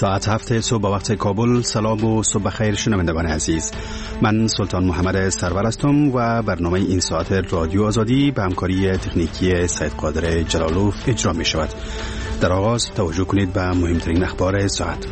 ساعت 7 صبح به وقت کابل. سلام و صبح خیر شنوندگان عزیز. من سلطان محمد سرور هستم و برنامه این ساعت رادیو آزادی به همکاری تکنیکی سید قادر جلالوف اجرا می شود. در آغاز توجه کنید به مهمترین اخبار ساعت.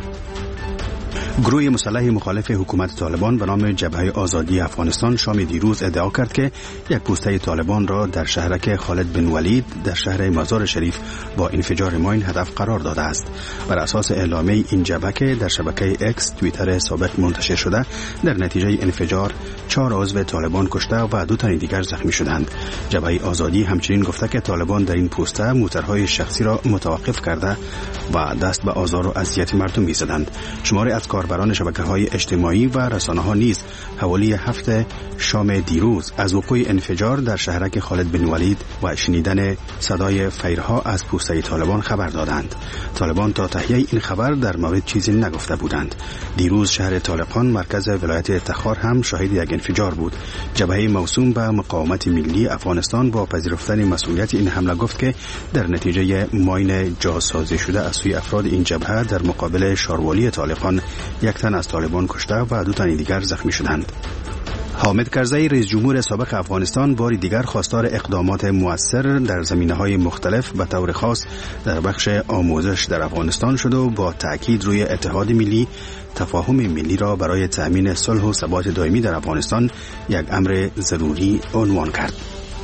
گروه مسلح مخالف حکومت طالبان به نام جبهه آزادی افغانستان شام دیروز ادعا کرد که یک پوسته طالبان را در شهرک خالد بن ولید در شهر مزار شریف با انفجار ماین هدف قرار داده است. بر اساس اعلامیه این جبهه که در شبکه اکس توییتر سابق منتشر شده، در نتیجه انفجار 4 عضو طالبان کشته و 2 تن دیگر زخمی شدند. جبهه آزادی همچنین گفته که طالبان در این پوسته موتورهای شخصی را متوقف کرده و دست به آزار و اذیت مردم می‌زدند. شماری از کاربران شبکه‌های اجتماعی و رسانه‌ها نیز حوالی 7 شام دیروز از وقوع انفجار در شهرک خالد بن ولید و شنیدن صدای فیرها از پوسته طالبان خبر دادند. طالبان تا تهیه این خبر در مورد چیزی نگفته بودند. دیروز شهر طالقان مرکز ولایت تخار هم شاهد یک انفجار بود. جبهه موسوم به مقاومت ملی افغانستان با پذیرفتن مسئولیت این حمله گفت که در نتیجه ماین جاسازی شده از سوی افراد این جبهه در مقابل شاروالی طالقان 1 تن از طالبان کشته و 2 تن دیگر زخمی شدند. حامد کرزی رئیس جمهور سابق افغانستان باری دیگر خواستار اقدامات مؤثر در زمینه‌های مختلف به طور خاص در بخش آموزش در افغانستان شد و با تأکید روی اتحاد ملی، تفاهم ملی را برای تأمین صلح و ثبات دائمی در افغانستان یک امر ضروری عنوان کرد.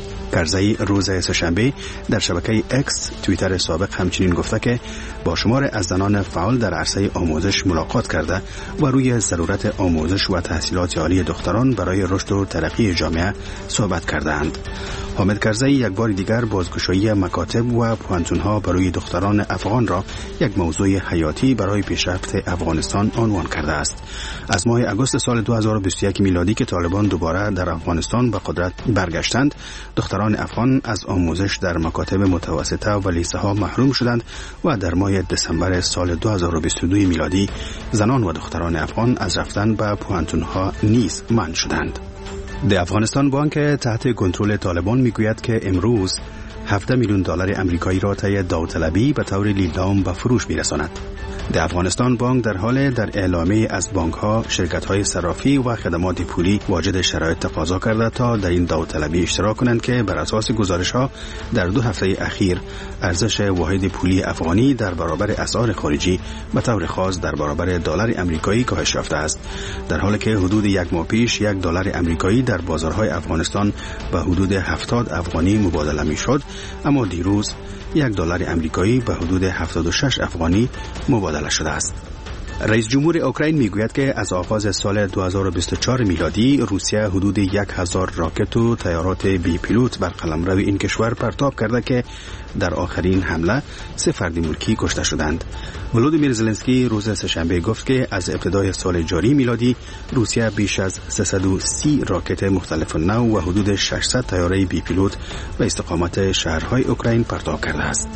کرزی روز سه‌شنبه در شبکه اکس توییتر سابق همچنین گفته که با شمار از زنان فعال در عرصه آموزش ملاقات کرده و روی ضرورت آموزش و تحصیلات عالی دختران برای رشد و ترقی جامعه صحبت کردند. حامد کرزی یک بار دیگر بازگشایی مکاتب و پوهنتون‌ها برای دختران افغان را یک موضوع حیاتی برای پیشرفت افغانستان عنوان کرده است. از ماه آگوست سال 2021 میلادی که طالبان دوباره در افغانستان به قدرت برگشتند، دختران افغان از آموزش در مکاتب متوسطه و لیسه ها محروم شدند و در ماه دسامبر سال 2022 میلادی زنان و دختران افغان از رفتن به پوهنتون‌ها نیز منع شدند. در افغانستان بانک تحت کنترل طالبان میگوید که امروز 17 میلیون دلار آمریکایی را طی داوطلبی به طور لیلام به فروش میرساند. در افغانستان بانک در حال در اعلامیه از بانک‌ها، شرکت‌های صرافی و خدمات پولی واجد شرایط تقاضا کرده تا در این داوطلبی اشتراک کنند که بر اساس گزارش‌ها در 2 هفته اخیر ارزش واحد پولی افغانی در برابر اسعار خارجی به طور خاص در برابر دلار آمریکایی کاهش یافته است، در حالی که حدود 1 ماه پیش 1 دلار آمریکایی در بازارهای افغانستان به حدود 70 افغانی مبادله می‌شد، اما دیروز 1 دلار آمریکایی به حدود 76 افغانی مبادله شده است. رئیس جمهور اوکراین میگوید که از آغاز سال 2024 میلادی روسیه حدود 1000 راکت و طیارات بی پیلوت بر قلمرو این کشور پرتاب کرده که در آخرین حمله 3 فرد ملکی کشته شدند. ولودیمیر زلنسکی روز سه‌شنبه گفت که از ابتدای سال جاری میلادی روسیه بیش از 330 راکت مختلف نوع و حدود 600 طیاره بی پیلوت به استقامت شهرهای اوکراین پرتاب کرده است.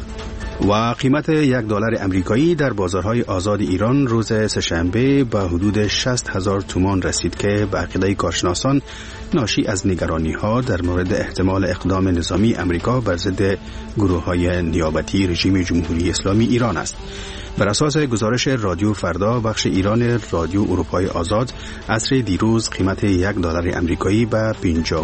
و قیمت 1 دلار آمریکایی در بازارهای آزاد ایران روز سه‌شنبه به حدود 60,000 تومان رسید که به عقیده کارشناسان ناشی از نگرانی‌ها در مورد احتمال اقدام نظامی آمریکا بر ضد گروه‌های نیابتی رژیم جمهوری اسلامی ایران است. بر اساس گزارش رادیو فردا بخش ایران رادیو اروپای آزاد، عصر دیروز قیمت 1 دلار آمریکایی به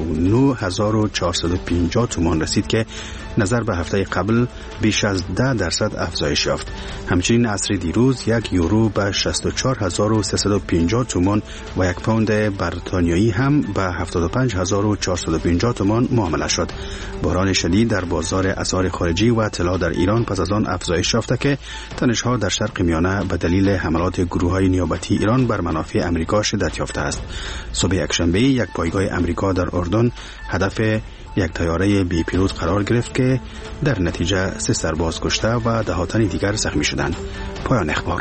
59450 تومان رسید که نظر به هفته قبل بیش از 10% افزایش یافت. همچنین عصر دیروز 1 یورو به 64350 تومان و 1 پوند بریتانیایی هم به 75450 تومان معامله شد. بحران شدید در بازار اسعار خارجی و طلا در ایران پس از آن افزایش یافته که تنش‌ها در شرق میانه به دلیل حملات گروه‌های نیابتی ایران بر منافع آمریکا شدت یافته است. صبح یکشنبه یک پایگاه آمریکا در اردن هدف یک طیاره بی پیلوت قرار گرفت که در نتیجه 3 سرباز کشته و 10 تن دیگر زخمی شدند. پایان اخبار.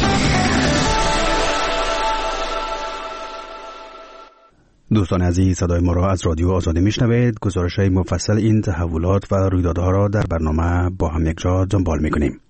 دوستان عزیز، صدای ما را از رادیو آزادی میشنوید. گزارش‌های مفصل این تحولات و رویدادها را در برنامه با هم یک جا دنبال می‌کنیم.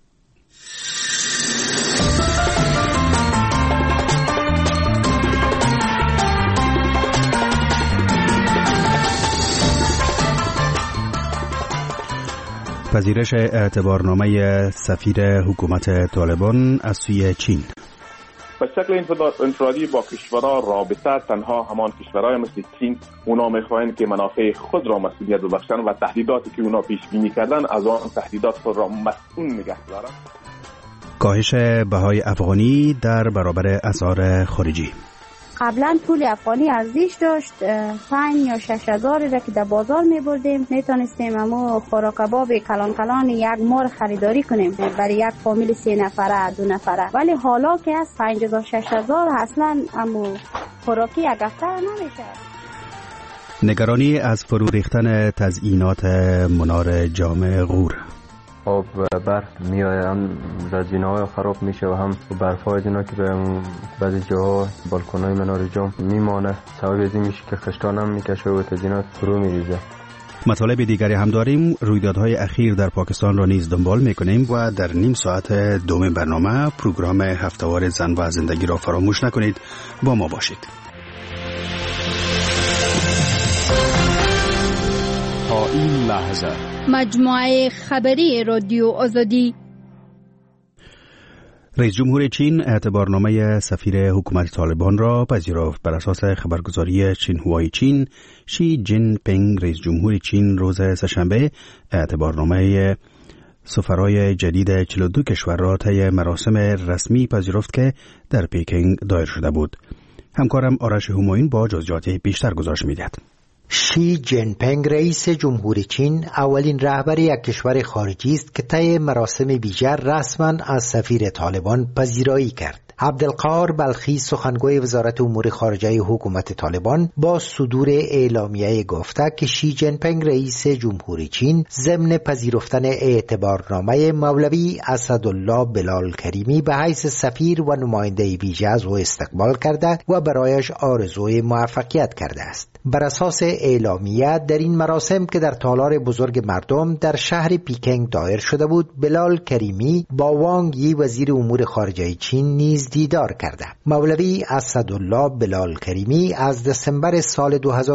پذیرش اعتبارنامه سفیر حکومت طالبان از سوی چین. به شکل انفرادی با کشورها رابطه تنها همان کشورهای مثل چین اونا میخواهند که منافع خود را مسئولیت ببخشند و تهدیداتی که اونا پیش بینی کردن از آن تهدیدات خود را مسئول نگه دارند. کاهش بهای افغانی در برابر اسعار خارجی. قبلا پول افغانی ارزش داشت 5 یا 6 هزار را که در بازار می بردیم میتونستیم امو خوراک کباب کلان یک مار خریداری کنیم برای یک فامیل 3 نفره 2 نفره، ولی حالا که از 5000 6000 اصلا امو خوراکی یک هفته نمیشه. نگرانی از فرو ریختن تزیینات منار جام غور. آب برف میآید، زینه‌های خراب میشه و هم برف‌های دینا که به بعضی جاها بالکن‌های منار جام میمانه، سبب از این میشه که خشتان هم میکشه و تزیینات فرو میریزه. مطالب دیگری هم داریم. رویدادهای اخیر در پاکستان را نیز دنبال میکنیم و در نیم ساعت دوم برنامه پروگرام هفته‌وار زن و زندگی را فراموش نکنید. با ما باشید. تا این لحظه مجموعه خبری رادیو آزادی. رئیس جمهور چین اعتبارنامه سفیر حکومت طالبان را پذیرفت. بر اساس خبرگزاری شینهوای چین، شی جین پینگ رئیس جمهور چین روز سه‌شنبه اعتبارنامه سفرای جدید 42 کشور را طی مراسم رسمی پذیرفت که در پکینگ دایر شده بود. همکارم آرش همایون با جزئیات بیشتر گزارش می‌دهد. شی جین پینگ رئیس جمهور چین اولین رهبر یک کشور خارجی است که طی مراسم ویژه رسما از سفیر طالبان پذیرایی کرد. عبدالقاهر بلخی سخنگوی وزارت امور خارجه حکومت طالبان با صدور اعلامیه گفته که شی جین پینگ رئیس جمهور چین ضمن پذیرفتن اعتبارنامه مولوی اسدالله بلال کریمی به حیث سفیر و نماینده ویژه از او استقبال کرده و برایش آرزوی موفقیت کرده است. بر اساس اعلامیه در این مراسم که در تالار بزرگ مردم در شهر پکینگ دایر شده بود، بلال کریمی با وانگ یی وزیر امور خارجه چین نیز دیدار کرده. مولوی اسدالله بلال کریمی از دسامبر سال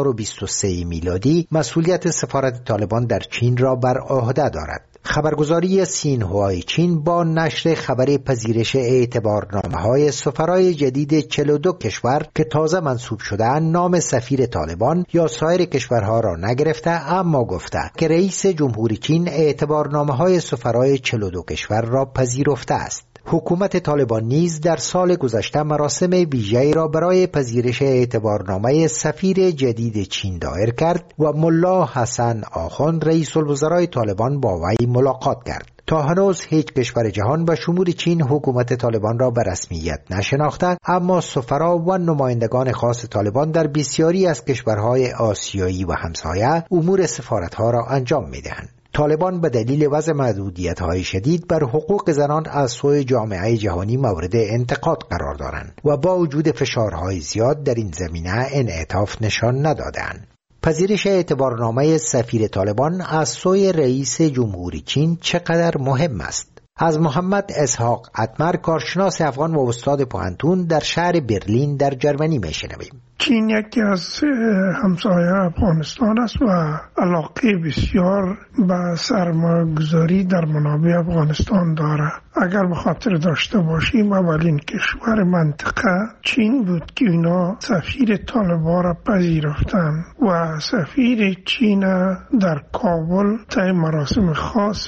2023 میلادی مسئولیت سفارت طالبان در چین را بر عهده دارد. خبرگزاری سینهوای چین با نشر خبر پذیرش اعتبارنامه‌های سفرای جدید 42 کشور که تازه منصوب شده‌اند نام سفیر طالبان یا سایر کشورها را نگرفته، اما گفته که رئیس جمهور چین اعتبارنامه‌های سفرای 42 کشور را پذیرفته است. حکومت طالبان نیز در سال گذشته مراسم ویژه‌ای را برای پذیرش اعتبارنامه سفیر جدید چین دایر کرد و ملا حسن آخوند رئیس الوزرای طالبان با وی ملاقات کرد. تا هنوز هیچ کشور جهان به شمول چین حکومت طالبان را به رسمیت نشناخته، اما سفرا و نمایندگان خاص طالبان در بسیاری از کشورهای آسیایی و همسایه امور سفارتها را انجام می‌دهند. طالبان به دلیل وضع محدودیت‌های شدید بر حقوق زنان از سوی جامعه جهانی مورد انتقاد قرار دارند و با وجود فشارهای زیاد در این زمینه انعطاف نشان ندادند. پذیرش اعتبارنامه سفیر طالبان از سوی رئیس جمهور چین چقدر مهم است؟ از محمد اسحاق اتمر، کارشناس افغان و استاد پوهنتون در شهر برلین در جرمنی میشنویم. چین یکی از همسایه افغانستان است و علاقه بسیار به سرمایه‌گذاری در منابع افغانستان دارد. اگر به خاطر داشته باشیم اولین کشور منطقه چین بود که اینا سفیر طالبان را پذیرفتند و سفیر چین در کابل طی مراسم خاص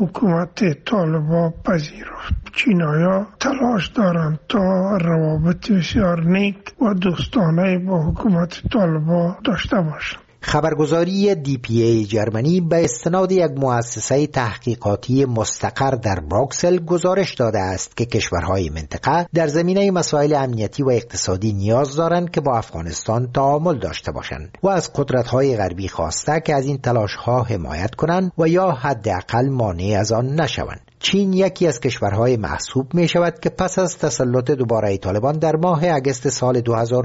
حکومت طالبان پذیرفت. چینایا تلاش دارند تا روابط بسیار نیک و دوستانه با حکومت طالبان داشته باشند. خبرگزاری DPA جرمنی به استناد یک مؤسسه تحقیقاتی مستقر در بروکسل گزارش داده است که کشورهای منطقه در زمینه مسائل امنیتی و اقتصادی نیاز دارند که با افغانستان تعامل داشته باشند و از قدرت‌های غربی خواسته که از این تلاش‌ها حمایت کنند و یا حداقل مانع از آن نشوند. چین یکی از کشورهای محسوب می شود که پس از تسلط دوباره طالبان در ماه اگست سال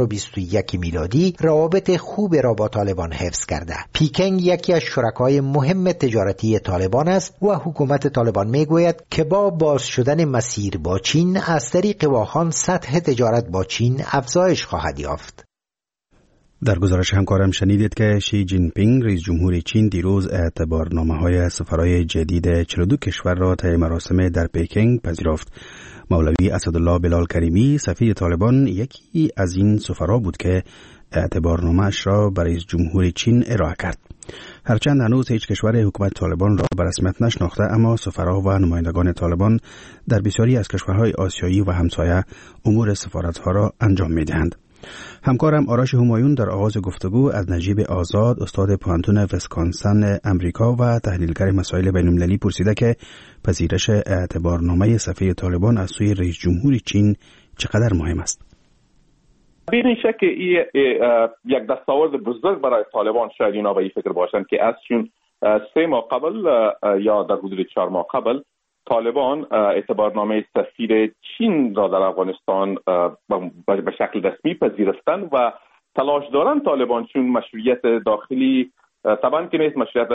2021 میلادی روابط خوب را با طالبان حفظ کرده. پکینگ یکی از شرکای مهم تجارتی طالبان است و حکومت طالبان می گوید که با باز شدن مسیر با چین از طریق واخان سطح تجارت با چین افزایش خواهد یافت. در گزارش همکارم شنیدید که شی جین پینگ رئیس جمهور چین دیروز اعتبارنامه‌های سفرای جدید 42 کشور را طی مراسم در پکینگ پذیرفت. مولوی اسدالله بلال کریمی سفیر طالبان یکی از این سفرا بود که اعتبارنامه‌اش را برای رئیس جمهور چین ارائه کرد. هرچند هنوز هیچ کشور حکومت طالبان را به رسمیت نشناخته، اما سفرا و نمایندگان طالبان در بسیاری از کشورهای آسیایی و همسایه امور سفارت‌ها را انجام می‌دهند. همکارم آرش همایون در آغاز گفتگو از نجیب آزاد استاد پوهنتون ویسکانسن امریکا و تحلیلگر مسائل بین‌المللی پرسیده که پذیرش اعتبارنامه سفیر طالبان از سوی رئیس جمهور چین چقدر مهم است. بدون شک یک دستاورد بزرگ برای طالبان. شاید اینا به این فکر باشند که از چون 3 ماه قبل یا در حدود 4 ماه قبل طالبان اعتبارنامه سفیر چین را در افغانستان به شکل رسمی پذیرفتند و تلاش دارند طالبان چون مشروعیت داخلی طبعا که نیست، مشروعیت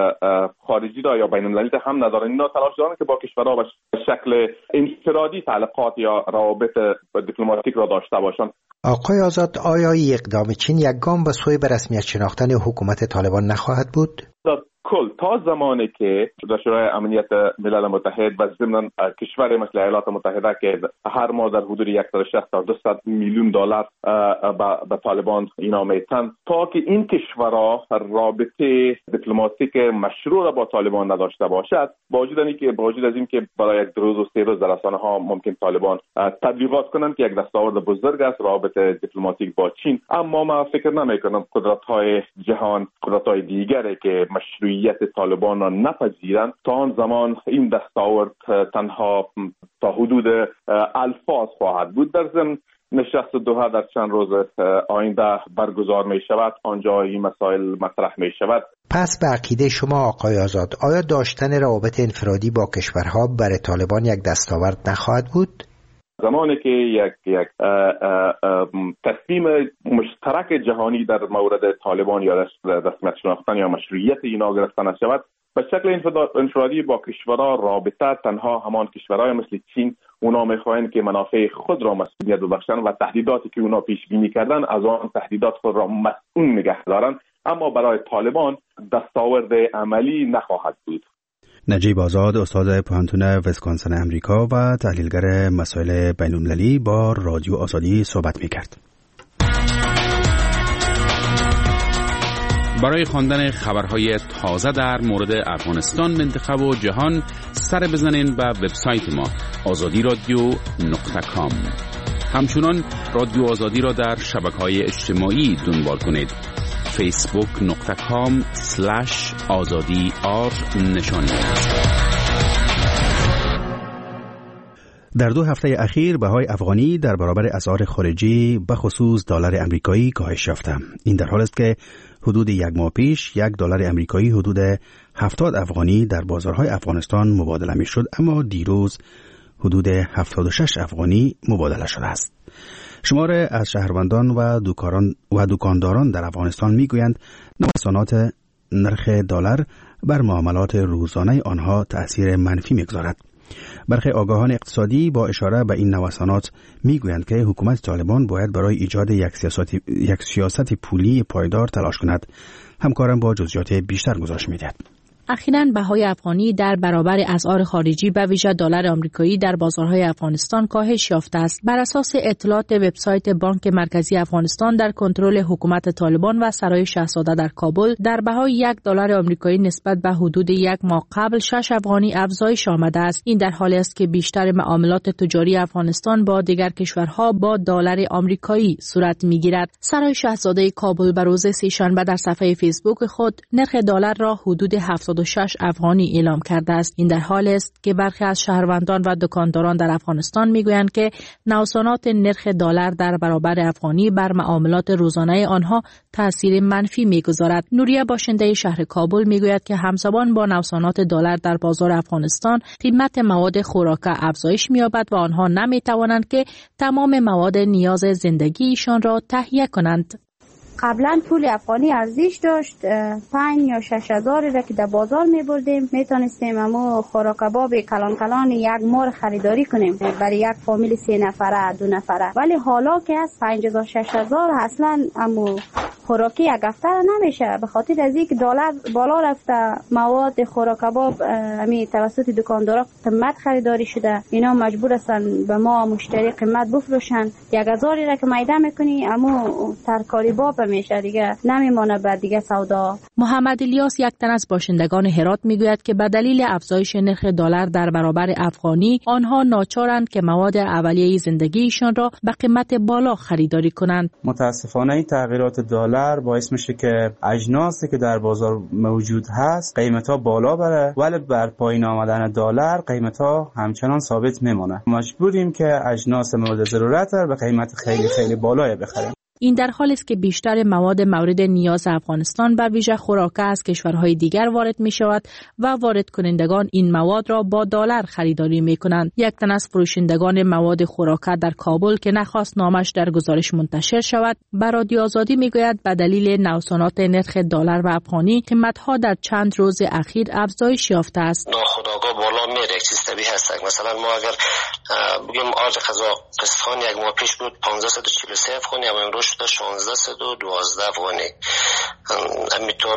خارجی را یا بین المللی هم ندارند. اینا تلاش دارند که با کشورها به شکل انفرادی تعلقات یا روابط دیپلماتیک را داشته باشند. آقای آزاد، آیا اقدام چین یک گام به سوی به رسمیت شناختن حکومت طالبان نخواهد بود؟ کل تا زمانی که در شورای امنیت ملل متحد و ضمن کشور مثل ایالات متحده که هر ماه در حدود 160 تا 200 میلیون دلار به طالبان اینا میتن، تا که این کشورها رابطه دیپلماتیک مشروع را با طالبان نداشته باشد، با وجود از این که برای 2 روز و 3 روز در رسانه‌ها ممکن طالبان تبلیغات کنند که یک دستاورد بزرگ است رابطه دیپلماتیک با چین، اما من فکر نمی‌کنم قدرت‌های جهان، قدرت‌های دیگری که مشروعیت طالبان را نپذیرند، تا آن زمان این دستاورد تنها تا حدود الفاظ خواهد بود. در ضمن نشست دوحه در چند روز آینده برگزار می شود، آنجا این مسائل مطرح می شود. پس به عقیده شما آقای آزاد، آیا داشتن روابط انفرادی با کشورها برای طالبان یک دستاورد نخواهد بود؟ زمانی که یک تصمیم مشترک جهانی در مورد طالبان یا رسمیت شناختن یا مشروعیت اینا گرفته نشود، به شکل انفرادی با کشورها رابطه تنها همان کشورهای مثل چین اونا میخواهند که منافع خود را مسئولیت ببخشند و تهدیداتی که اونا پیش بینی کردن از آن تهدیدات خود را مسئول نگه دارند، اما برای طالبان دستاورد عملی نخواهد بود. نجیب آزاد استاد پوهنتون ویسکانسن امریکا و تحلیلگر مسائل بین‌المللی با رادیو آزادی صحبت می‌کرد. برای خواندن خبرهای تازه در مورد افغانستان، منطقه و جهان سر بزنین به وبسایت ما azadi.radio.com. همچنان رادیو آزادی را در شبکه‌های اجتماعی دنبال کنید. facebook.com/azadi_r در 2 هفته اخیر بهای افغانی در برابر اسعار خارجی به خصوص دلار امریکایی کاهش یافته. این در حالی است که حدود 1 ماه پیش $1 امریکایی حدود 70 افغانی در بازارهای افغانستان مبادله میشد، اما دیروز حدود 76 افغانی مبادله شده است. شماره از شهروندان و دکانداران در افغانستان میگویند نوسانات نرخ دلار بر معاملات روزانه آنها تأثیر منفی میگذارد. برخی آگاهان اقتصادی با اشاره به این نوسانات میگویند که حکومت طالبان باید برای ایجاد یک سیاست پولی پایدار تلاش کند. همکارم با جزئیات بیشتر گزارش میدهد. اخیراً بهای افغانی در برابر اسعار خارجی به ویژه دلار آمریکایی در بازارهای افغانستان کاهش یافته است. بر اساس اطلاعات وبسایت بانک مرکزی افغانستان در کنترل حکومت طالبان و سرای شاهزاده در کابل، در بهای $1 آمریکایی نسبت به حدود 1 ماه قبل 6 افغانی افزایش آمده است. این در حالی است که بیشتر معاملات تجاری افغانستان با دیگر کشورها با دلار آمریکایی صورت می‌گیرد. سرای شاهزاده کابل به روز سه‌شنبه در صفحه فیسبوک خود نرخ دلار را حدود 76 افغانی اعلام کرده است. این در حال است که برخی از شهروندان و دکانداران در افغانستان میگویند که نوسانات نرخ دلار در برابر افغانی بر معاملات روزانه آنها تاثیر منفی میگذارد. نوریه باشنده شهر کابل میگوید که همزمان با نوسانات دلار در بازار افغانستان، قیمت مواد خوراک افزایش می‌یابد و آنها نمی‌توانند که تمام مواد نیاز زندگیشان را تهیه کنند. قبلا پول افغانی ارزش داشت، 5 یا 6 هزار را که در بازار میبردیم میتونستیم امو خوراک کباب کلان کلان یک مار خریداری کنیم برای یک فامیل 3 نفره 2 نفره. ولی حالا که از 5000 6000 اصلا امو خوراکی یک هفته نمیشه، به خاطر از اینکه دلار بالا رفته، مواد خوراک کباب امی توسط دکاندارا قیمت خریداری شده، اینا مجبور هستن به ما مشتری قیمت بفروشن. 1000 را که میده میکنی اما ترکاری باب میشه دیگه، نمیمونه بعد دیگه سودا. محمد الیاس یک تن از باشندگان هرات میگوید که به دلیل افزایش نرخ دلار در برابر افغانی آنها ناچارند که مواد اولیه زندگیشان را به قیمت بالا خریداری کنند. متاسفانه این تغییرات دلار باعث میشه که اجناسی که در بازار موجود هست قیمت‌ها بالا بره، ولی بر پایین آمدن دلار قیمت‌ها همچنان ثابت میمونه. مجبوریم که اجناس مورد ضرورت را به قیمت خیلی بالایی بخریم. این در حالی است که بیشتر مواد مورد نیاز افغانستان به ویژه خوراکه از کشورهای دیگر وارد می شود و وارد کنندگان این مواد را با دلار خریداری می کنند. یک تن از فروشندگان مواد خوراکه در کابل که نخواست نامش در گزارش منتشر شود به رادیو آزادی می گوید به دلیل نوسانات نرخ دلار و افغانی قیمت‌ها در چند روز اخیر افزایش یافته است. ناخودآگاه بالا میره، چیز طبیعی هست. مثلا ما اگر بگیم آرد قزاقستان یک ماه پیش بود 1543 افغانی، اما امروز شده 1612 افغانی. همینطور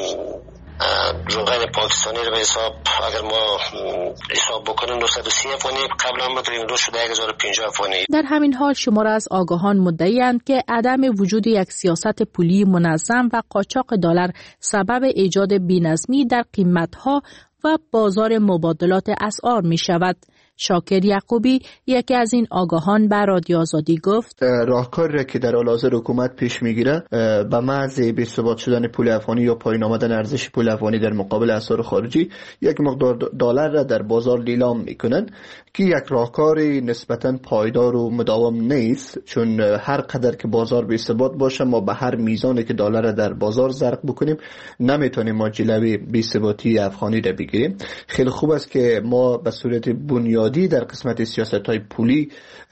روغن پاکستانی رو به حساب اگر ما حساب بکنیم 930 افغانی قبلا بود، امروز شده 1050 افغانی. در همین حال شمار از آگاهان مدعی‌اند که عدم وجود یک سیاست پولی منظم و قاچاق دلار سبب ایجاد بی‌نظمی در قیمت‌ها و بازار مبادلات اسعار می شود. شاکر یعقوبی یکی از این آگاهان به رادیو آزادی گفت راهکاری را که در حال حاضر حکومت پیش میگیره به محض بی‌ثبات شدن پول افغانی یا پایین آمدن ارزش پول افغانی در مقابل اسعار خارجی یک مقدار دلار را در بازار لیلام میکنن که یک راهکاری نسبتاً پایدار و مداوم نیست، چون هر قدر که بازار بی‌ثبات باشه ما به هر میزانی که دلار را در بازار زرق بکنیم نمیتونیم ما جلوی بی‌ثباتی افغانی را بگیریم. خیلی خوب است که ما به صورت بنیادی در قسمت سیاست‌های پولی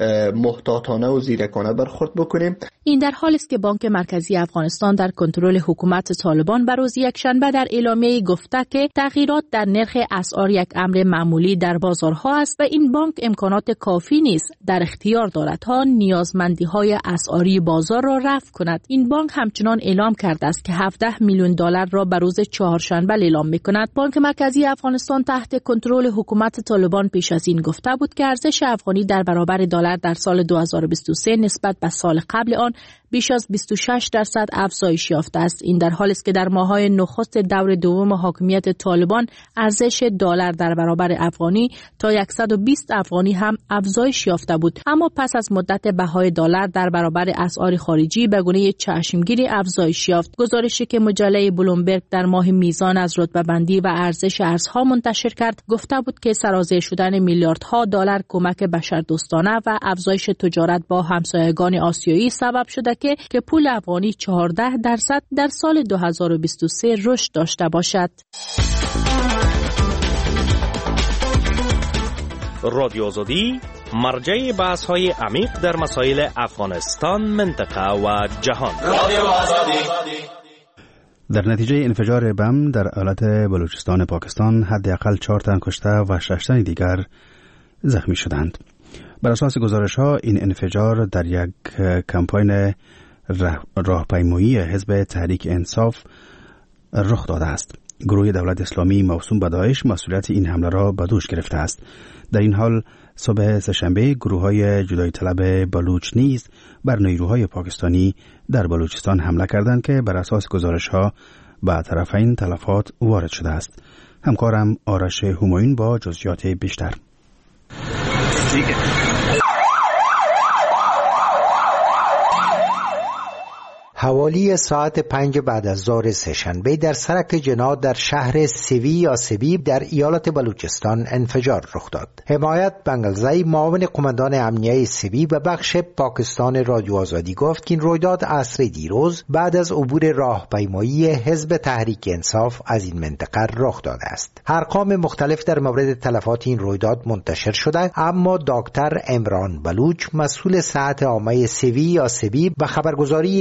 محتاطانه و زیرکانه برخورد بکنیم. این در حالی است که بانک مرکزی افغانستان در کنترل حکومت طالبان به روز یکشنبه در اعلامیه‌ای گفته که تغییرات در نرخ اسعار یک امر معمولی در بازارها است و این بانک امکانات کافی نیست در اختیار دارد تا نیازمندی‌های اسعاری بازار را رفع کند. این بانک همچنان اعلام کرده است که 17 میلیون دلار را به روز چهارشنبه اعلام می‌کند. بانک مرکزی افغانستان تحت کنترل حکومت طالبان پیش از این گفته بود که ارزش افغانی در برابر دلار در سال 2023 نسبت به سال قبل آن بیش از 26% افزایش یافته است. این در حالی است که در ماه‌های نخست دور دوم حاکمیت طالبان ارزش دلار در برابر افغانی تا 120 افغانی هم افزایش یافته بود، اما پس از مدت بهای دلار در برابر اسعار خارجی به گونه چشمگیری افزایش یافت. گزارشی که مجله بلومبرگ در ماه میزان از رتبه‌بندی و ارزش ارزها منتشر کرد گفته بود که سرازیر شدن میلیاردها دلار کمک بشردوستانه و افزایش تجارت با همسایگان آسیایی سبب شده که پول افغانی 14% در سال 2023 رشد داشته باشد. رادیو آزادی مرجع بحث‌های عمیق در مسائل افغانستان، منطقه و جهان. رادیو آزادی. در نتیجه انفجار بم در ایالت بلوچستان پاکستان حداقل 4 تن کشته و 6 تن دیگر زخمی شدند. بر اساس گزارش‌ها این انفجار در یک کمپاین راهپیمایی حزب تحریک انصاف رخ داده است. گروه دولت اسلامی موسوم به داعش مسئولیت این حمله را به دوش گرفته است. در این حال صبح سه‌شنبه گروه‌های جدایی طلب بلوچ نیز بر نیروهای پاکستانی در بلوچستان حمله کردند که بر اساس گزارش‌ها به طرفین تلفات وارد شده است. همکارم آرش همایون با جزئیات بیشتر. حوالی ساعت 5 بعد از ظهر سه‌شنبه در سرک جناد در شهر سوی یا سبیب در ایالت بلوچستان انفجار رخ داد. حمایت بنگلزی معاون قماندان امنیه سوی به بخش پاکستان رادیو آزادی گفت که این رویداد عصر دیروز بعد از عبور راهپیمایی حزب تحریک انصاف از این منطقه رخ داده است. ارقام مختلف در مورد تلفات این رویداد منتشر شده، اما دکتر عمران بلوچ مسئول صحت عامه سوی یا سبیب به خبرگزاری اساس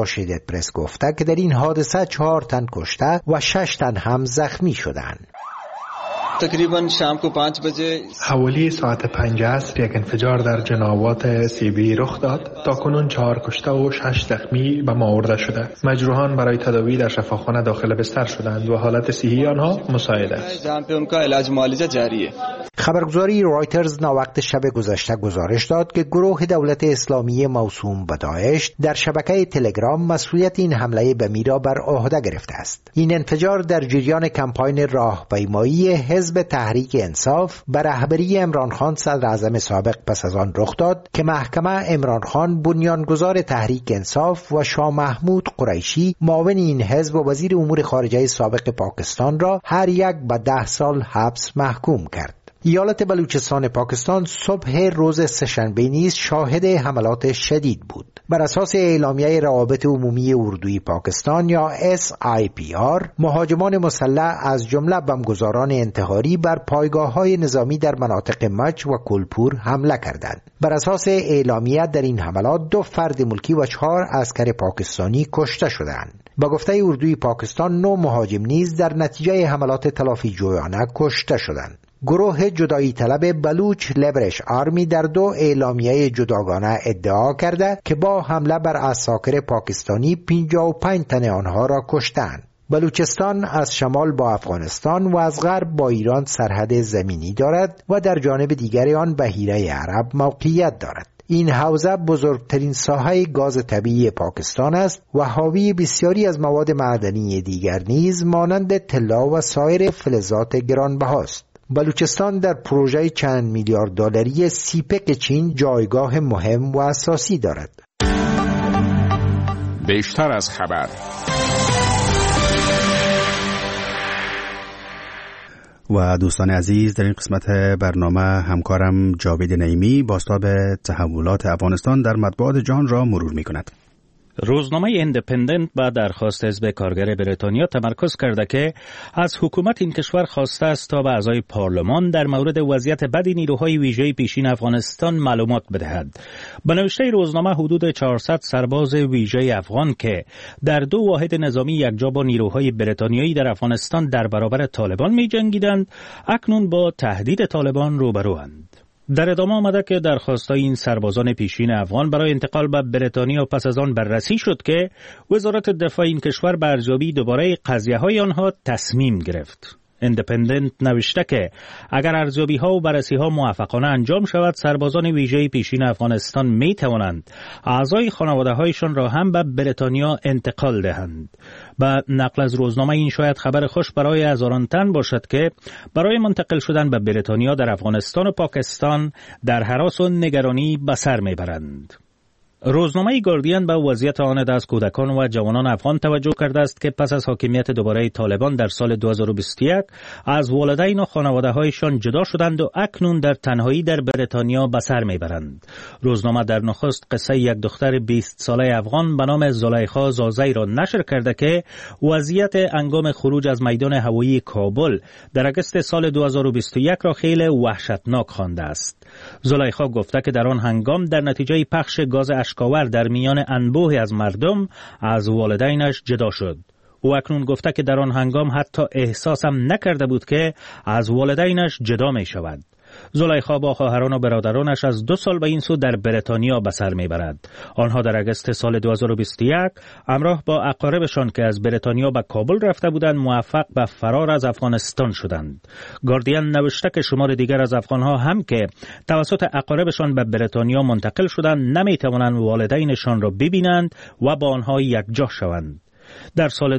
اسوشیتد پرس گفته که در این حادثه 4 تن کشته و 6 تن هم زخمی شدند. تقریبا شام کو 5 بجه حوالی ساعت 5 عصر یک انفجار در جناوات سیبی رخ داد. تاکنون 4 کشته و 6 زخمی به ما آورده شده. مجروحان برای تداوی در شفاخانه داخل بستر شدند و حالت صحی آنها مساعد است. جان په انکا علاج معالجه جاری است. خبرگزاری رایترز ناوقت شب گذشته گزارش داد که گروه دولت اسلامی موسوم به داعش در شبکه تلگرام مسئولیت این حمله بمی را بر عهده گرفته است. این انفجار در جریان کمپاین راهپیمایی حزب تحریک انصاف به رهبری عمران خان صدر اعظم سابق پس از آن رخ داد که محکمه عمران خان بنیانگذار تحریک انصاف و شاه محمود قریشی معاون این حزب و وزیر امور خارجه سابق پاکستان را هر یک به 10 سال حبس محکوم کرد. ایالت بلوچستان پاکستان صبح روز سه‌شنبه نیز شاهد حملات شدید بود. بر اساس اعلامیه روابط عمومی اردوی پاکستان یا SIPR، مهاجمان مسلح از جمله بمبگذاران انتحاری بر پایگاه‌های نظامی در مناطق مچ و کلپور حمله کردند. بر اساس اعلامیه در این حملات 2 فرد ملکی و 4 عسکر پاکستانی کشته شدند. با گفته اردوی پاکستان 9 مهاجم نیز در نتیجه حملات تلافی جویانه کشته شدند. گروه جدایی طلب بلوچ لیبرش آرمی در 2 اعلامیه جداگانه ادعا کرده که با حمله بر عساکر پاکستانی 55 تن آنها را کشتند. بلوچستان از شمال با افغانستان و از غرب با ایران سرحد زمینی دارد و در جانب دیگر آن بحیره عرب موقعیت دارد. این حوزه بزرگترین ساحه گاز طبیعی پاکستان است و حاوی بسیاری از مواد معدنی دیگر نیز مانند طلا و سایر فلزات گرانبهاست. بلوچستان در پروژه چند میلیارد دلاری سیپک چین جایگاه مهم و اساسی دارد. بیشتر از خبر. و دوستان عزیز، در این قسمت برنامه همکارم جاوید نعیمی بازتاب تحولات افغانستان در مطبوعات جهان را مرور می کند. روزنامه ایندیپندنت با درخواست حزب کارگر بریتانیا تمرکز کرده که از حکومت این کشور خواسته است تا به اعضای پارلمان در مورد وضعیت بد نیروهای ویژه پیشین افغانستان معلومات بدهد. به نوشته روزنامه حدود 400 سرباز ویژه افغان که در 2 واحد نظامی یکجا با نیروهای بریتانیایی در افغانستان در برابر طالبان می جنگیدند، اکنون با تهدید طالبان روبروند. در ادامه آمده که درخواستای این سربازان پیشین افغان برای انتقال به بریتانیا پس از آن بررسی شد که وزارت دفاع این کشور به ارزیابی دوباره قضیه‌های آنها تصمیم گرفت. ایندیپندنت نوشته که اگر ارزیابی‌ها و بررسی‌ها موفقانه انجام شود، سربازان ویژه پیشین افغانستان می توانند اعضای خانواده‌هایشان را هم به بریتانیا انتقال دهند. با نقل از روزنامه این شاید خبر خوش برای هزاران تن باشد که برای منتقل شدن به بریتانیا در افغانستان و پاکستان در هراس و نگرانی به سر میبرند. روزنامه گاردین به وضعیت آن از کودکان و جوانان افغان توجه کرده است که پس از حاکمیت دوباره طالبان در سال 2021 از والدین و خانواده‌هایشان جدا شدند و اکنون در تنهایی در بریتانیا به سر میبرند. روزنامه در نخست قصه یک دختر 20 ساله افغان به نام زلیخا زازی را نشر کرده که وضعیت هنگام خروج از میدان هوایی کابل در اگست سال 2021 را خیلی وحشتناک خوانده است. زلیخا گفته که در آن هنگام در نتیجه پخش گاز اشکاور در میان انبوهی از مردم از والدینش جدا شد. او اکنون گفته که در آن هنگام حتی احساسم نکرده بود که از والدینش جدا می شود. زلیخا با خواهران و برادرانش از 2 سال به این سو در بریتانیا به سر میبرد. آنها در اگست سال 2021 همراه با اقاربشان که از بریتانیا به کابل رفته بودند موفق به فرار از افغانستان شدند. گاردین نوشته که شمار دیگر از افغانها هم که توسط اقاربشان به بریتانیا منتقل شدند نمیتوانند والدینشان را ببینند و با آنها یکجا شوند. در سال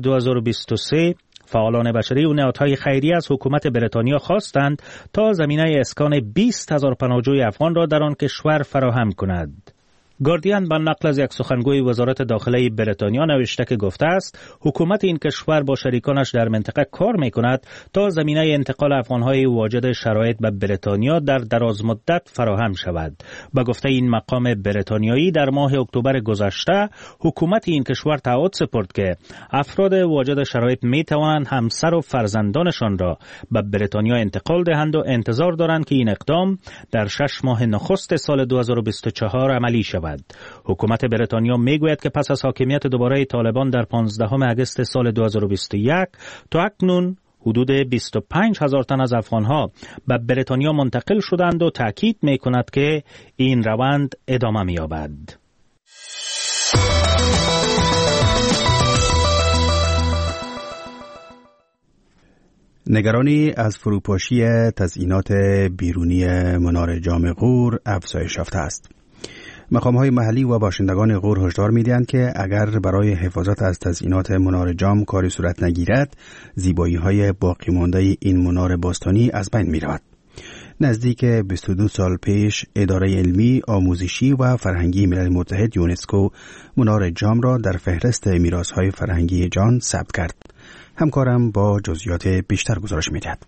2023 فعالان بشری و نهادهای خیریه از حکومت بریتانیا خواستند تا زمینه اسکان 20,000 پناهجوی افغان را در آن کشور فراهم کند. گاردین با نقل از یک سخنگوی وزارت داخله بریتانیا نوشته که گفته است حکومت این کشور با شریکانش در منطقه کار می‌کند تا زمینه انتقال افغان‌های واجد شرایط به بریتانیا در دراز مدت فراهم شود. با گفته این مقام بریتانیایی در ماه اکتبر گذشته حکومت این کشور تعهد سپرد که افراد واجد شرایط می‌توانند همسر و فرزندانشان را به بریتانیا انتقال دهند و انتظار دارند که این اقدام در 6 ماه نخست سال 2024 عملی شود. شود. حکومت بریتانیا میگوید که پس از حاکمیت دوباره طالبان در 15 آگوست سال 2021 تا اکنون حدود 25,000 تن از افغانها به بریتانیا منتقل شدند و تاکید میکند که این روند ادامه می‌یابد. نگرانی از فروپاشی تزیینات بیرونی منار جام غور افزایش یافته است. مقام‌های محلی و باشندگان غور هشدار می‌دهند که اگر برای حفاظت از تزیینات منار جام کاری صورت نگیرد، زیبایی‌های باقی مانده این منار باستانی از بین می‌رود. نزدیک 22 سال پیش اداره علمی، آموزشی و فرهنگی ملل متحد یونسکو منار جام را در فهرست میراث‌های فرهنگی جهان ثبت کرد. همکارم با جزئیات بیشتر گزارش می‌دهد.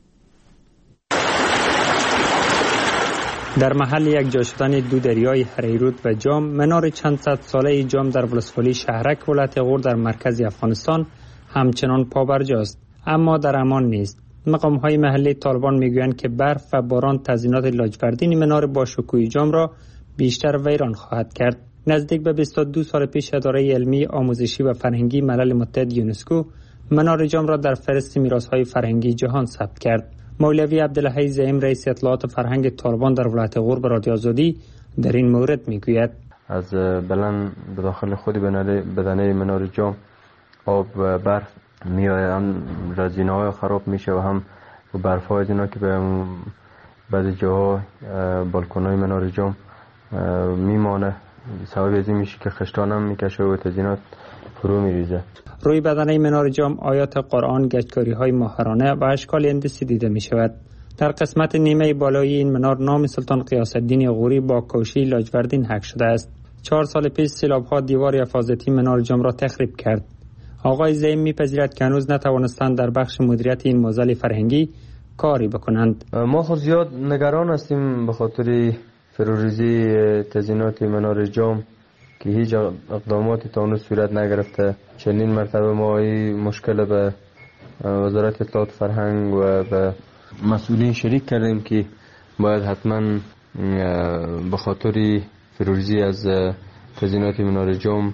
در محل یک جا شدن دو دریای هریرود و جام، منار چند صد ساله جام در ولسوالی شهرک ولایت غور در مرکز افغانستان همچنان پابرجاست، اما در امان نیست. مقام‌های محلی طالبان میگویند که برف و باران تزیینات لاجوردین منار باشکوه جام را بیشتر ویران خواهد کرد. نزدیک به 22 سال پیش اداره علمی، آموزشی و فرهنگی ملل متحد یونسکو منار جام را در فهرست میراث‌های فرهنگی جهان ثبت کرد. مولوی عبدالحی زعیم رئیس اطلاعات فرهنگ طالبان در ولایت غور به رادیو آزادی در این مورد میگوید: از بلند به داخل خود بدنه منار جام آب و برف میآید، رزینه‌های خراب میشه و هم برف‌های اینا که به بعضی جاها بالکن‌های منار جام میمانه، سبب از این میشه که خشتان هم میکشه و تزیینات فرو میریزه. روی بدنه منار جام آیات قرآن، گچکاری‌های ماهرانه و اشکال هندسی دیده می شود. در قسمت نیمه بالایی این منار نام سلطان غیاث الدین غوری با کوشی لاجوردین حک شده است. 4 سال پیش سیلاب‌ها دیوار حفاظتی منار جام را تخریب کرد. آقای زعیم می‌پذیرد که هنوز نتوانستند در بخش مدیریت این موزل فرهنگی کاری بکنند. ما خود زیاد نگران هستیم به خاطر فروریزی تزیینات منار جام که هیچ اقداماتی تا هنوز صورت نگرفته. چندین مرتبه ما این مشکل به وزارت اطلاعات فرهنگ و به مسئولین شریک کردیم که باید حتما به خاطر فروریزی از تزیینات منار جام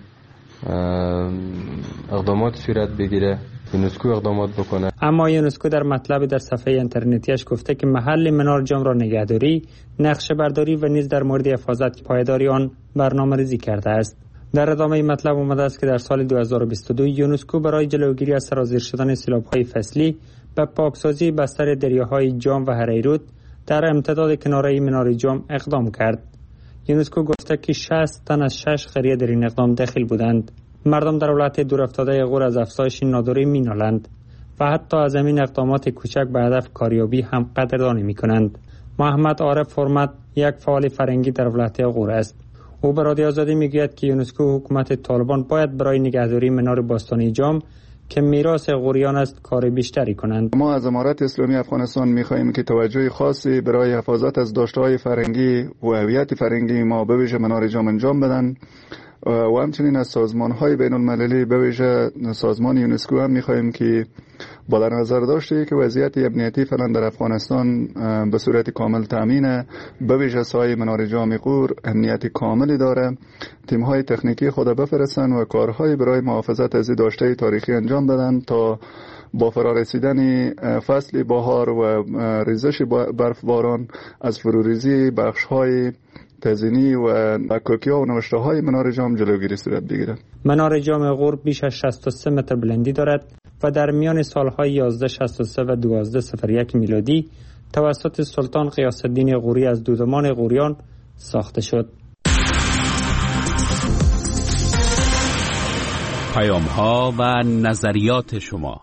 اقدامات صورت بگیره، یونسکو اقدامات بکنه. اما یونسکو در مطلبی در صفحه اینترنتیش گفته که محل منار جام را نگهداری، نقشه برداری و نیز در مورد حفاظت پایداری آن برنامه‌ریزی کرده است. در ادامه مطلب آمده است که در سال 2022 یونسکو برای جلوگیری از سرازیر شدن سیلاب‌های فصلی به پاکسازی بستر دریاهای جام و هریرود در امتداد کناره منار جام اقدام کرد. یونسکو گفته که 60 تن از 6 قریه در این اقدام داخل بودند. مردم در ولایت دورافتاده غور از افزایش ناداری مینالند و حتی از این اقدامات کوچک به هدف کاریابی هم قدردانی میکنند. محمد عارف فرمت یک فعال فرهنگی در ولایت غور است. او به رادیو آزادی میگوید که یونسکو و حکومت طالبان باید برای نگهداری منار باستانی جام که میراث غوریان است کار بیشتری کنند. ما از امارت اسلامی افغانستان می‌خواهیم که توجه خاصی برای حفاظت از داشته‌های فرهنگی و هویت فرهنگی ما به ویژه منار جام انجام بدن و همچنین از سازمان‌های بین‌المللی به ویژه سازمان یونسکو هم می‌خواهیم که با در نظر داشته که وضعیت امنیتی فعلا در افغانستان به صورت کامل تامینه، به ویژه سایه منار جام غور امنیت کاملی داره، تیم‌های تکنیکی خود بفرستن و کارهای برای محافظت از داشته تاریخی انجام بدن تا با فرارسیدن فصل بهار و ریزش برفباران از فروریزی بخش‌های تزیینی و مکاکی‌ها و نوشته‌های منار جام جلوگیری صورت بگیرد. منار جام غور بیش از 63 متر بلندی دارد و در میان سال‌های 1163 و 1201 میلادی توسط سلطان غیاث الدین غوری از دودمان غوریان ساخته شد. پیام‌ها و نظریات شما.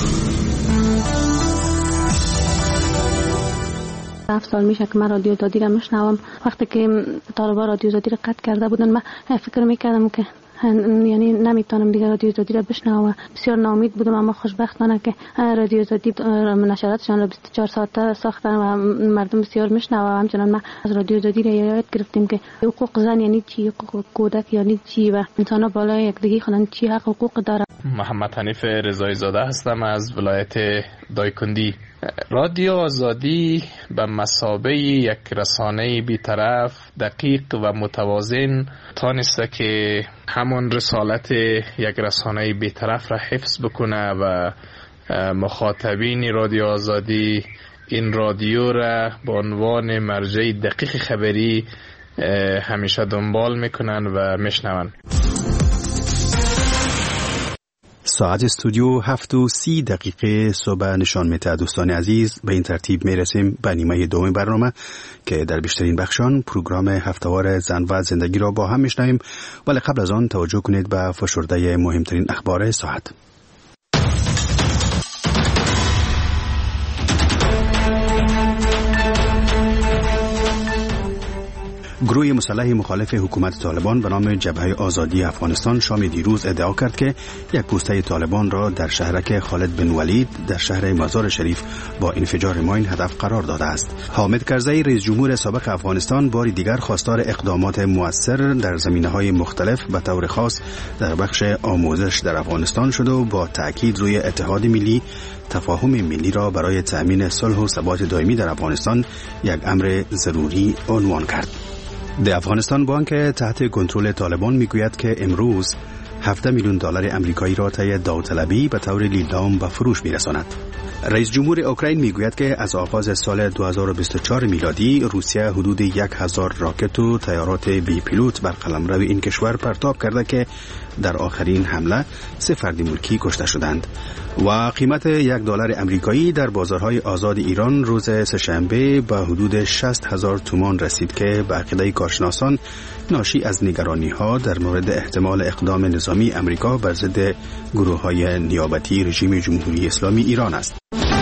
7 سال میشه که من رادیو آزادی را میشنوم. وقتی که طالبان رادیو آزادی را قطع کرده بودن من فکر میکردم که یعنی نمیتونم دیگه رادیو آزادی را بشنوم. بسیار ناامید بودم، اما خوشبختانه که رادیو آزادی نشراتشان را 24 ساعته ساختن و مردم بسیار میشنوم. همچنان ما از رادیو آزادی را یاد گرفتیم که حقوق زن یعنی چی، حقوق کودک یعنی چی و انسان ها بالای یکدیگه خودن چی حق حقوق داره. محمد حنیف رضایی زاده هستم از ولایت دایکندی. رادیو آزادی به مثابه یک رسانه بی‌طرف، دقیق و متوازن تانسته که همان رسالت یک رسانه بی‌طرف را حفظ بکنه و مخاطبین رادیو آزادی این رادیو را به عنوان مرجع دقیق خبری همیشه دنبال میکنن و میشنون. ساعت استودیو 7:30 صبح نشان میده. دوستان عزیز، به این ترتیب میرسیم به نیمه دوم برنامه که در بیشترین بخشان پروگرام هفتهوار زن و زندگی را با هم میشنویم، ولی قبل از آن توجه کنید به فشرده مهمترین اخبار ساعت. گروه مسلح مخالف حکومت طالبان به نام جبهه آزادی افغانستان شام دیروز ادعا کرد که یک پوسته طالبان را در شهرک خالد بن ولید در شهر مزار شریف با انفجار ماین هدف قرار داده است. حامد کرزی رئیس جمهور سابق افغانستان بار دیگر خواستار اقدامات مؤثر در زمینه‌های مختلف به طور خاص در بخش آموزش در افغانستان شد و با تاکید روی اتحاد ملی، تفاهم ملی را برای تأمین صلح و ثبات دائمی در افغانستان یک امر ضروری عنوان کرد. در افغانستان بانک تحت کنترل طالبان میگوید که امروز 17 میلیون دلار آمریکایی را طی داوطلبی به طور لیلام به فروش میرساند. رئیس جمهور اوکراین میگوید که از آغاز سال 2024 میلادی روسیه حدود 1000 راکت و طیارات بی پیلوت بر قلمرو این کشور پرتاب کرده که در آخرین حمله 3 فرد ملکی کشته شدند. و قیمت $1 آمریکایی در بازارهای آزاد ایران روز سه‌شنبه به حدود 60,000 تومان رسید که به عقیده کارشناسان ناشی از نگرانی‌ها در مورد احتمال اقدام نظامی آمریکا بر ضد گروه‌های نیابتی رژیم جمهوری اسلامی ایران است.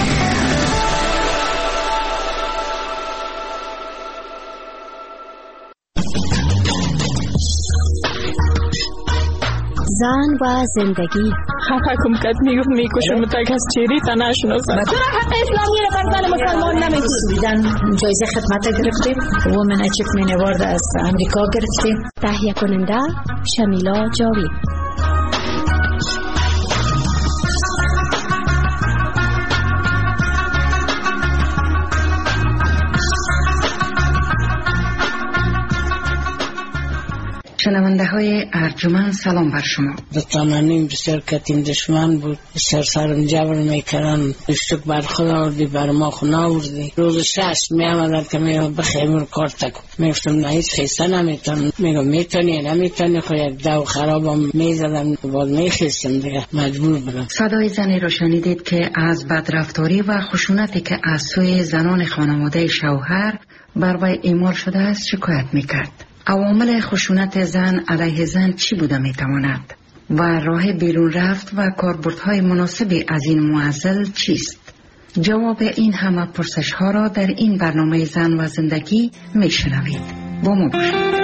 زن و زندگی. حکم کد میکشم متک از چیری تا نشناسم. چرا حق اسلامی را بر زن مسلمان نمیگیرن؟ جایزه خدمت گرفتیم. وومن اچیومنت اوارد از امریکا گرفتیم. تهیه کننده شمیلا جاوید. شنونده های ارجمند سلام بر شما. دتمنیم بسیار کتیم دشمن بود، بسیار سرم جبر میکردن، اشتک بر خود آوردی بر ما خود ناوردی. روز 6 می آمدن که میگم بخیمون کار تکن، میگفتم نه هیچ خیسته نمیتون، میگم میتونی نمیتونی، خود یک دو خرابم میزدم بعد میخیستم دیگه مجبور بودم. صدای زنی را شنیدید که از بدرفتاری و خشونتی که از سوی زنان خانواده شوهر بر وی اعمال شده است شکایت میکرد. عوامل خشونت زن علیه زن چی بوده میتواند و راه بیرون رفت و کاربردهای مناسبی از این معضل چیست؟ جواب این همه پرسش ها را در این برنامه زن و زندگی میشنوید. با ما باشید.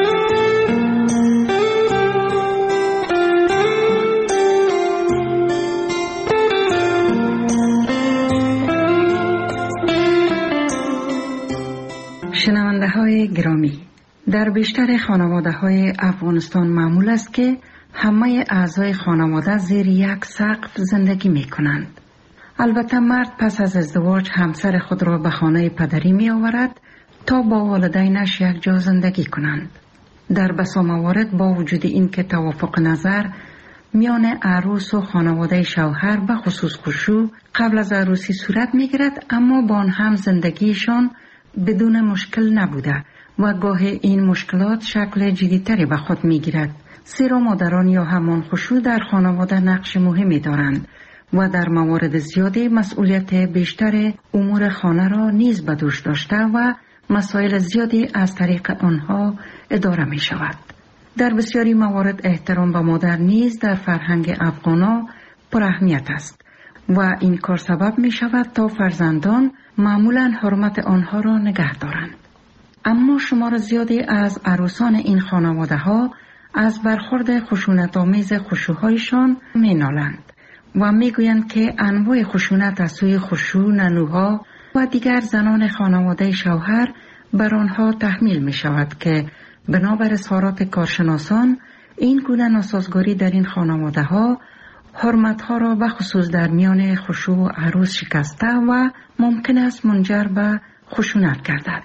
شنونده های گرامی، در بیشتر خانواده های افغانستان معمول است که همه اعضای خانواده زیر یک سقف زندگی می کنند. البته مرد پس از ازدواج همسر خود را به خانه پدری می آورد تا با والدینش یک جا زندگی کنند. در بسا موارد با وجود این که توافق نظر میان عروس و خانواده شوهر به خصوص خشوع قبل از عروسی صورت می گیرد، اما با آن هم زندگیشان بدون مشکل نبوده و گاه این مشکلات شکل جدیتری به خود می گیرد. زیرا مادران یا همان خشوع در خانواده نقش مهمی دارند و در موارد زیادی مسئولیت بیشتر امور خانه را نیز به دوش داشته و مسائل زیادی از طریق آنها اداره می شود. در بسیاری موارد احترام به مادر نیز در فرهنگ افغانا پر اهمیت است و این کار سبب می شود تا فرزندان معمولا حرمت آنها را نگه دارند. اما شمار زیادی از عروسان این خانواده ها از برخورد خشونت‌آمیز خشوع‌هایشان می‌نالند و می‌گویند که انواع خشونت از سوی خشوع، ننوها و دیگر زنان خانواده شوهر بر آنها تحمیل می‌شود که بنابر اظهارات کارشناسان این گونه ناسازگاری در این خانواده ها حرمتها را بخصوص در میان خشوع و عروس شکسته و ممکن است منجر به خشونت گردد.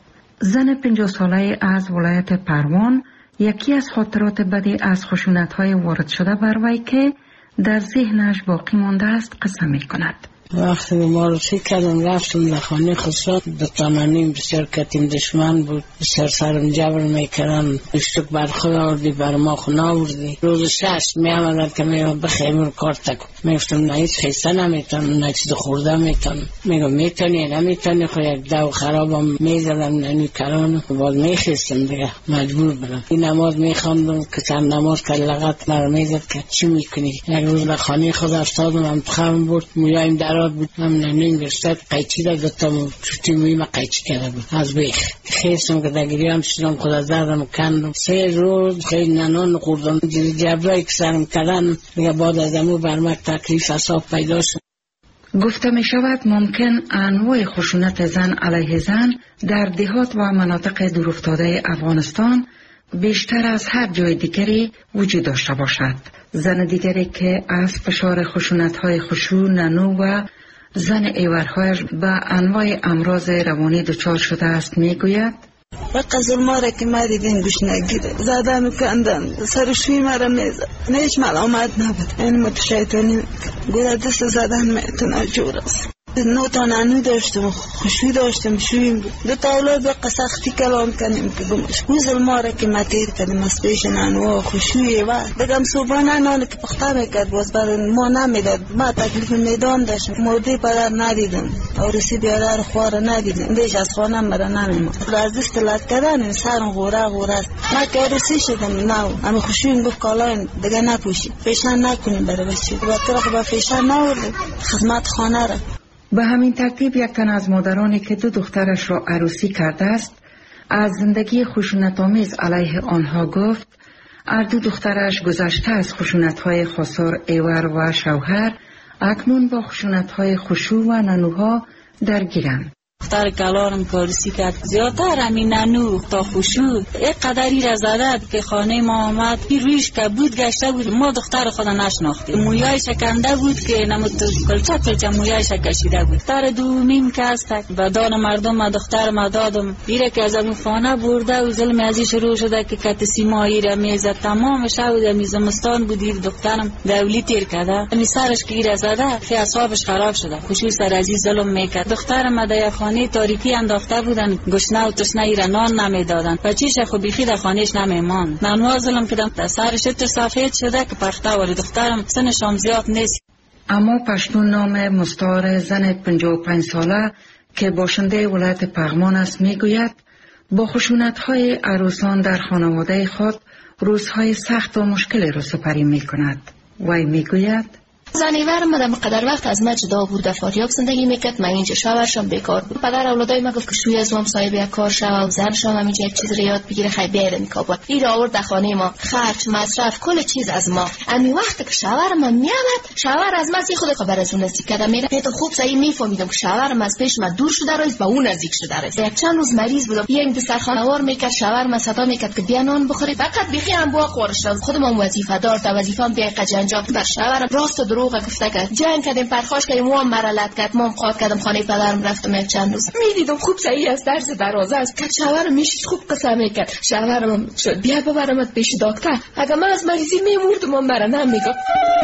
زن 50 ساله از ولایت پروان یکی از خاطرات بدی از خشونت‌های وارد شده بر وی که در ذهنش باقی مانده است قصه می‌کند. وقتی معرفی کردم رفتم در خانه خسرات 2 تانانیم بسیار کتیم دشمن بود، بسیار سرم جبر میکردن، اشتک بر خود آوردی بر ما خود آوردی. روز 6 می آمدن که میگم بخیمون کار تکو، میگفتم نه هیچ خیسته نمیتونم، نه چیز خورده میتونم. میگم میتونی نمیتونی، خود یک دو خرابم میزدم ننی کرانو باز میخیستم دیگه مجبور برم. این نماز میخواندم که چند نماز که لغت مرا میزد که چی میکنی. یک روز در خانه خود افتادم، هم تخم بود مولایم دراد بود، هم ننیم گرستد قیچی دا دتم چوتی مویم قیچی کرده بود از بیخ خیستم که در گریه هم شدم خدا زدم کندم. 3 روز خیلی ننان خوردم، جبرایی که سرم کردن دیگه بعد از امو برمک تکلیف اصاب پیدا شد. گفته می شود ممکن انواع خشونت زن علیه زن در دهات و مناطق دورافتاده افغانستان بیشتر از هر جای دیگری وجود داشته باشد. زن دیگری که از فشار خشونت‌های خشوع، ننو و زن ایورهایش به انواع امراض روانی دچار شده است میگوید: وقت ظلماره که ما دیدیم گوش نگیره، زده میکندن، سرشوی مرا میزد، هیچ ملامت نبود. این متشیطانی گوره دست زدن میتونه جور است. 9 تا نانو داشتم، خوشوی داشتم، شویم بود. 2 تا اولاد به سختی کلام کنیم که گمش. اون ظلماره که ما تیر کردیم از پیش نانو خوشوی و دگم صبحانه نان که پخته میکرد باز برای ما نمیداد. ما تکلیف میدان داشتم، مرده پدر ندیدم، عروسی بیادر خواره ندیدم، دیش از خانه مرا نمیمد. از دست لط کردن سرم غوره است. ما که عروسی شدم نو اما خوشویم گفت کالاین دیگه نپوشی، فیشن نکنیم برای بچه وقتی را با فیشن نورد خدمت خانه را. به همین ترتیب یک تن از مادرانی که 2 دخترش را عروسی کرده است از زندگی خشونت‌آمیز علیه آنها گفت: هر 2 دخترش گذشته از خشونت‌های خسار ایور و شوهر اکنون با خشونت‌های خشوع و ننوها درگیرند. دختر کلانم کارسی کرد زیادتر همین ننو تا خشوع یک قدری را زده که خانه ما آمد رویش که بود گشته بود. ما دختر خود نشناختیم، مویای شکنده بود که نمود کلچه مویای شکشیده بود. دختر دومیم که هستک و دان مردم ما دختر ما دادم بیره که از امو خانه برده و ظلم ازی شروع شده که کت سیمایی را میزد. تمام شود امی زمستان بودی دخترم دولی تیر کرده امی سرش که ایره زده که اصابش خراب شده. خشوع سر ازی ظلم میکرد. دخترم مدای خانه تاریکی انداخته بودن، گشنه و تشنه ایره نان نمیدادن، بچیش خو بیخی در خانهش نمیمان. نانوا ظلم کردم در سرش تو سفید شده که پخته ولی دخترم سنشام زیاد نیست. اما پشتون نام مستعار زن 55 ساله که باشنده ولایت پغمان است میگوید با خشونت‌های عروسان در خانواده خود روزهای سخت و مشکلی را سپری میکند. وی میگوید: زنیور مدام قدر وقت از ما جدا بود، در فاریاب زندگی میکرد. من اینجا شوهرشم بیکار بود. پدر اولادای ما گفت که شوی از وام صاحب یک کار شو و زنشم همینجا یک چیز رو یاد بگیره خیلی بیارن کابل. این آورد در خانه ما، خرج مصرف کل چیز از ما. امی وقت که شوهر من میامد، شوهر از من خود خبر از اون نزدیک کردم میره. تو خوب صحیح میفهمیدم که شوهر من از پیش من دور شده است با اون نزدیک شده است. یک چند روز مریض بودم، یک دسترخوان وار میکرد، شوهر من صدا میکرد که بیا نان بخوری، فقط بیخی هم بو خورش. خودم وظیفه دار تا وظیفه‌ام بیا قجنجام بر شوهرم راست و دروغ گفته کرد. جنگ کردیم، پرخاش کردیم، موام مرالت کرد، موام قاط کردم، خانه پدرم رفتم یک چند روز. میدیدم خوب صحیح از درس دروازه است که شوهرم میشید خوب قسم میکرد. شوهرم شد بیا ببرمت پیش دکتر، اگه من از مریضی میمردم من برا نمیگم.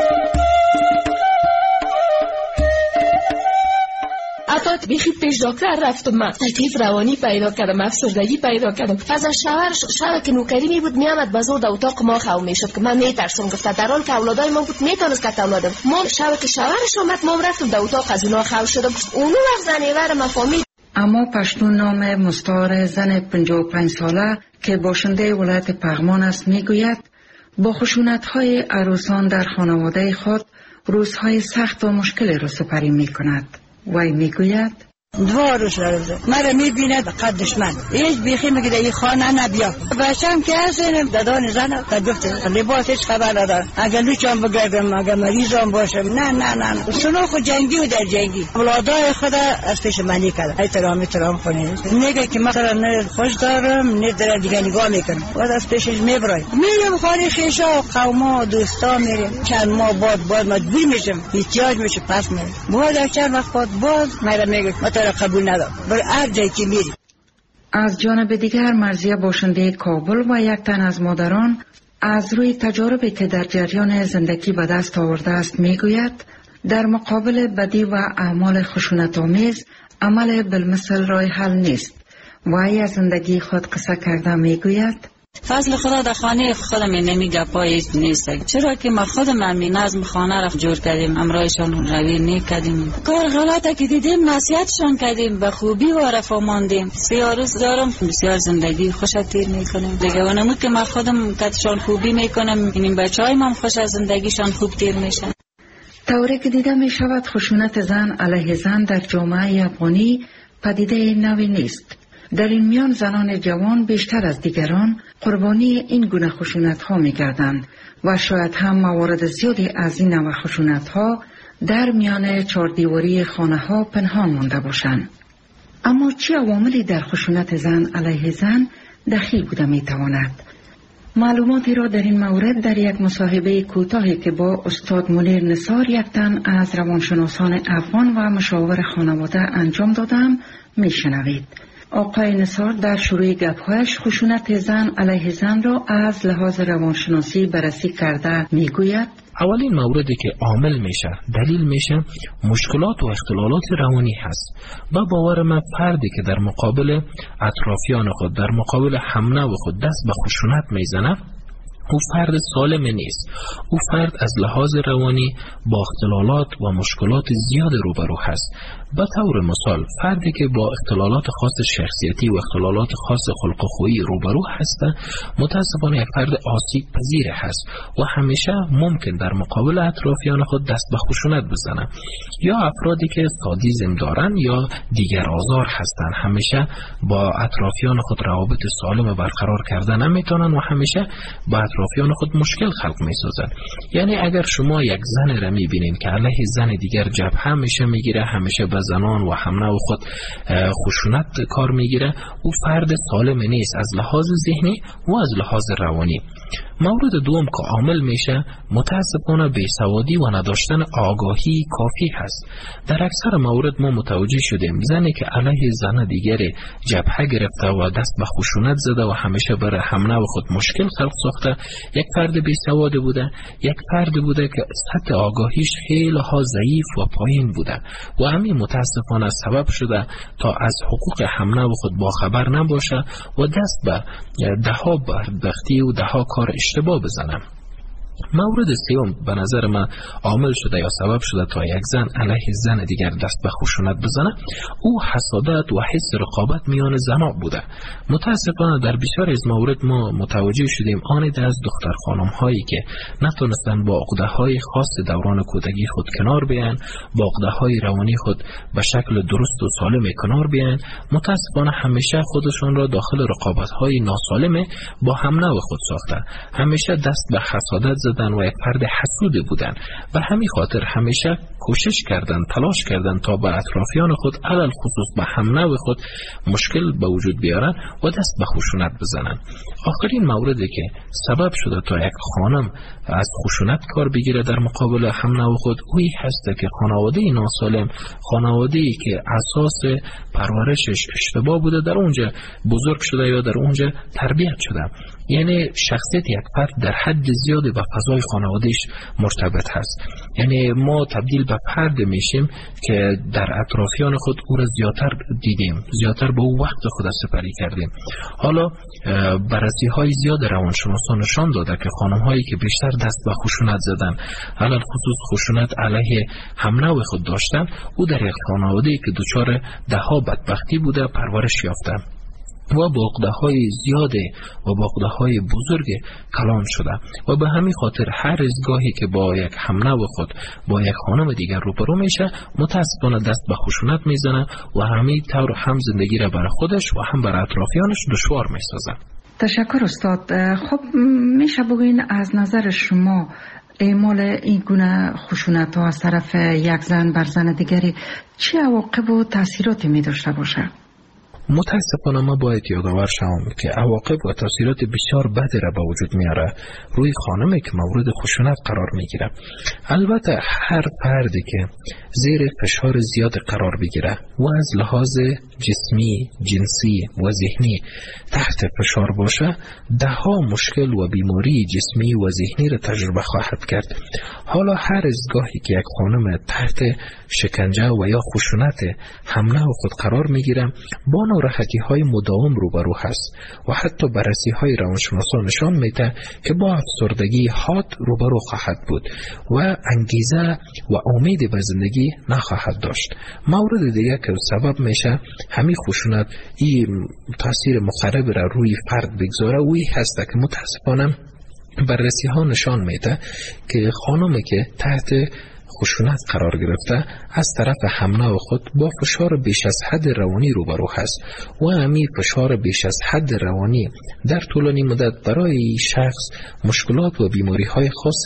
حتی بیخی پیش دکتر رفتم، من تکلیف روانی پیدا کردم، افسردگی پیدا کردم. از شوهر که نوکری می بود میامد بازور در اتاق ما خو میشد که من میترسم. گفت در حال که اولادای ما بود میتونست که اولادم ما که شوهرش اومد ما رفتم در اتاق از اونها خو شدم. اونو وقت زنیور ما فهمید. اما پشتون نام مستعار زن 55 ساله که باشنده ولایت پغمان است میگوید با خشونت‌های عروسان در خانواده خود روزهای سخت و مشکلی را سپری میکند. وی میگوید: 2 روز روزه مرا میبیند قد دشمن هیچ بیخی میگه این خانه نبیا بچم که هستیم دادان زن تا گفت لباس هیچ خبر ندارم اگر لوچم بگردم اگر مریضم باشم نه سنوخ جنگی و در جنگی اولادای خدا از پیش منی کرد احترام کنید میگه که مثلا نه خوش دارم نه در دیگه نگاه میکنم و از پیشش میبرای میرم خانه خیشا قوما دوستا میریم چند ماه بعد مجبور میشم احتیاج میشه پس میرم بعد چند وقت باز مرا میگه قبول ندارم بر هر جایی که میری. از جانب دیگر مرضیه باشنده کابل و یک تن از مادران از روی تجاربی که در جریان زندگی به دست آورده است میگوید در مقابل بدی و اعمال خشونت‌آمیز عمل بالمثل راه حل نیست و ای از زندگی خود قصه کرده میگوید فضل خدا در خانه خودم نمیگه پای نیست چرا که ما خودم همین نظم خانه را جور کردیم امرایشان روی نکردیم کار غلطه که دیدیم نصیحتشان کردیم به خوبی و رفاه ماندیم بسیار روز دارم بسیار زندگی خوش تیر میکنیم دیگه و نمود که ما خودم کتشان خوبی میکنم این بچهای من خوش از زندگیشان خوب تیر میشن. طوری که دیده می شود خشونت زن علیه زن در جامعه افغانی پدیده نوی نیست. در این میان زنان جوان بیشتر از دیگران قربانی این گونه خشونت ها می گردند و شاید هم موارد زیادی از این نوع خشونت ها در میان چهاردیواری خانه ها پنهان مانده باشند. اما چه عواملی در خشونت زن علیه زن دخیل بوده می تواند؟ معلوماتی را در این مورد در یک مصاحبه کوتاهی که با استاد منیر نثار یک تن از روانشناسان افغان و مشاور خانواده انجام دادم می شنوید. آقای نثار در شروع گپ‌هایش خشونت زن علیه زن را از لحاظ روانشناسی بررسی کرده میگوید اولین موردی که عامل میشه دلیل میشه مشکلات و اختلالات روانی هست و باور من فردی که در مقابل اطرافیان خود در مقابل همنو خود دست به خشونت میزنه او فرد سالم نیست. او فرد از لحاظ روانی با اختلالات و مشکلات زیاد روبرو هست. به طور مثال فردی که با اختلالات خاص شخصیتی و اختلالات خاص خلق و خویی روبرو هست متاسفانه یک فرد آسیب پذیر هست و همیشه ممکن در مقابل اطرافیان خود دست به خشونت بزنه. یا افرادی که سادیسم دارن یا دیگر آزار هستند همیشه با اطرافیان خود روابط سالم برقرار کردن نمیتونن و همیشه با اطرافیان خود مشکل خلق میسازن. یعنی اگر شما یک زن را میبینید که علیه زن دیگر جبهه همیشه میگیره همیشه به زنان و همنو خود خشونت کار میگیره او فرد سالم نیست از لحاظ ذهنی و از لحاظ روانی. مورد دوم که عامل میشه متاسفانه بیسوادی و نداشتن آگاهی کافی هست. در اکثر مورد ما متوجه شدیم زنی که علیه زن دیگر جبهه گرفته و دست به خشونت زده و همیشه برای همنو خود مشکل خلق ساخته یک فرد بیسواد بوده، یک فرد بوده که سطح آگاهیش خیلی ها ضعیف و پایین بوده و همین متاسفانه سبب شده تا از حقوق همنو خود باخبر نباشه و دست به دهها بدبختی و دهها کار اشتباه بزنم. مورد سوم به نظر من عامل شده یا سبب شده تا یک زن علیه زن دیگر دست به خشونت بزنه او حسادت و حس رقابت میان زنها بوده. متاسفانه در بسیار از مورد ما متوجه شدیم آنید از دختر خانم هایی که نتونستن با عقده های خاص دوران کودکی خود کنار بیان، با عقده های روانی خود به شکل درست و سالم کنار بیان، متاسفانه همیشه خودشون را داخل رقابت های ناسالم با همنو خود ساختن، همیشه دست به حسادت زدن و یک فرد حسود بودن و همین خاطر همیشه کوشش کردن تلاش کردن تا به اطرافیان خود علل خصوص به همنو خود مشکل به وجود بیارن و دست به خشونت بزنن. آخرین موردی که سبب شده تا یک خانم از خشونت کار بگیره در مقابل همنو خود اویی هست که خانواده ناسالم، خانواده‌ای که اساس پرورشش اشتباه بوده در اونجا بزرگ شده یا در اونجا تربیت شده. یعنی شخصیت یک فرد در حد زیادی به فضای خانوادهش مرتبط هست. یعنی ما تبدیل به فرد میشیم که در اطرافیان خود او را زیادتر دیدیم، زیادتر به او وقت خود سپری کردیم. حالا بررسی های زیاد روانشناسان نشان داده که خانم هایی که بیشتر دست به خشونت زدن، علل خصوص خشونت علیه همنو خود داشتن، او در یک خانواده‌ای که دچار دهها بدبختی بوده پرورش یافته. و با عقده‌های زیاد و با عقده‌های بزرگ کلان شده و به همین خاطر هر از گاهی که با یک همنو خود با یک خانم دیگر روبرو میشه متاسفانه دست به خشونت میزنه و همین طور هم زندگی را برای خودش و هم برای اطرافیانش دشوار میسازه. تشکر استاد. خب میشه بگوین از نظر شما اعمال این گونه خشونت ها از طرف یک زن بر زن دیگری چه عواقب و تاثیراتی می داشته باشه؟ متاسفانه ما باید یادآور شوم که عواقب و تاثیرات بسیار بدی را به وجود میاره روی خانمی که مورد خشونت قرار میگیره. البته هر فردی که زیر فشار زیاد قرار بگیره و از لحاظ جسمی، جنسی و ذهنی تحت فشار باشه دهها مشکل و بیماری جسمی و ذهنی را تجربه خواهد کرد. حالا هر از گاهی که یک خانم تحت شکنجه و یا خشونت حمله خود قرار میگیره با ناراحتی های مداوم روبرو هست و حتی بررسی های روانشناسان نشان میده که با افسردگی حاد روبرو خواهد بود و انگیزه و امید به زندگی نخواهد داشت. مورد دیگه که سبب میشه همین خشونت این تاثیر مخرب را روی فرد بگذاره وی هست که متاسفانه بررسی ها نشان میده که خانمی که تحت خشونت قرار گرفته از طرف همنو خود با فشار بیش از حد روانی روبرو هست و همین فشار بیش از حد روانی در طولانی مدت برای شخص مشکلات و بیماری های خاص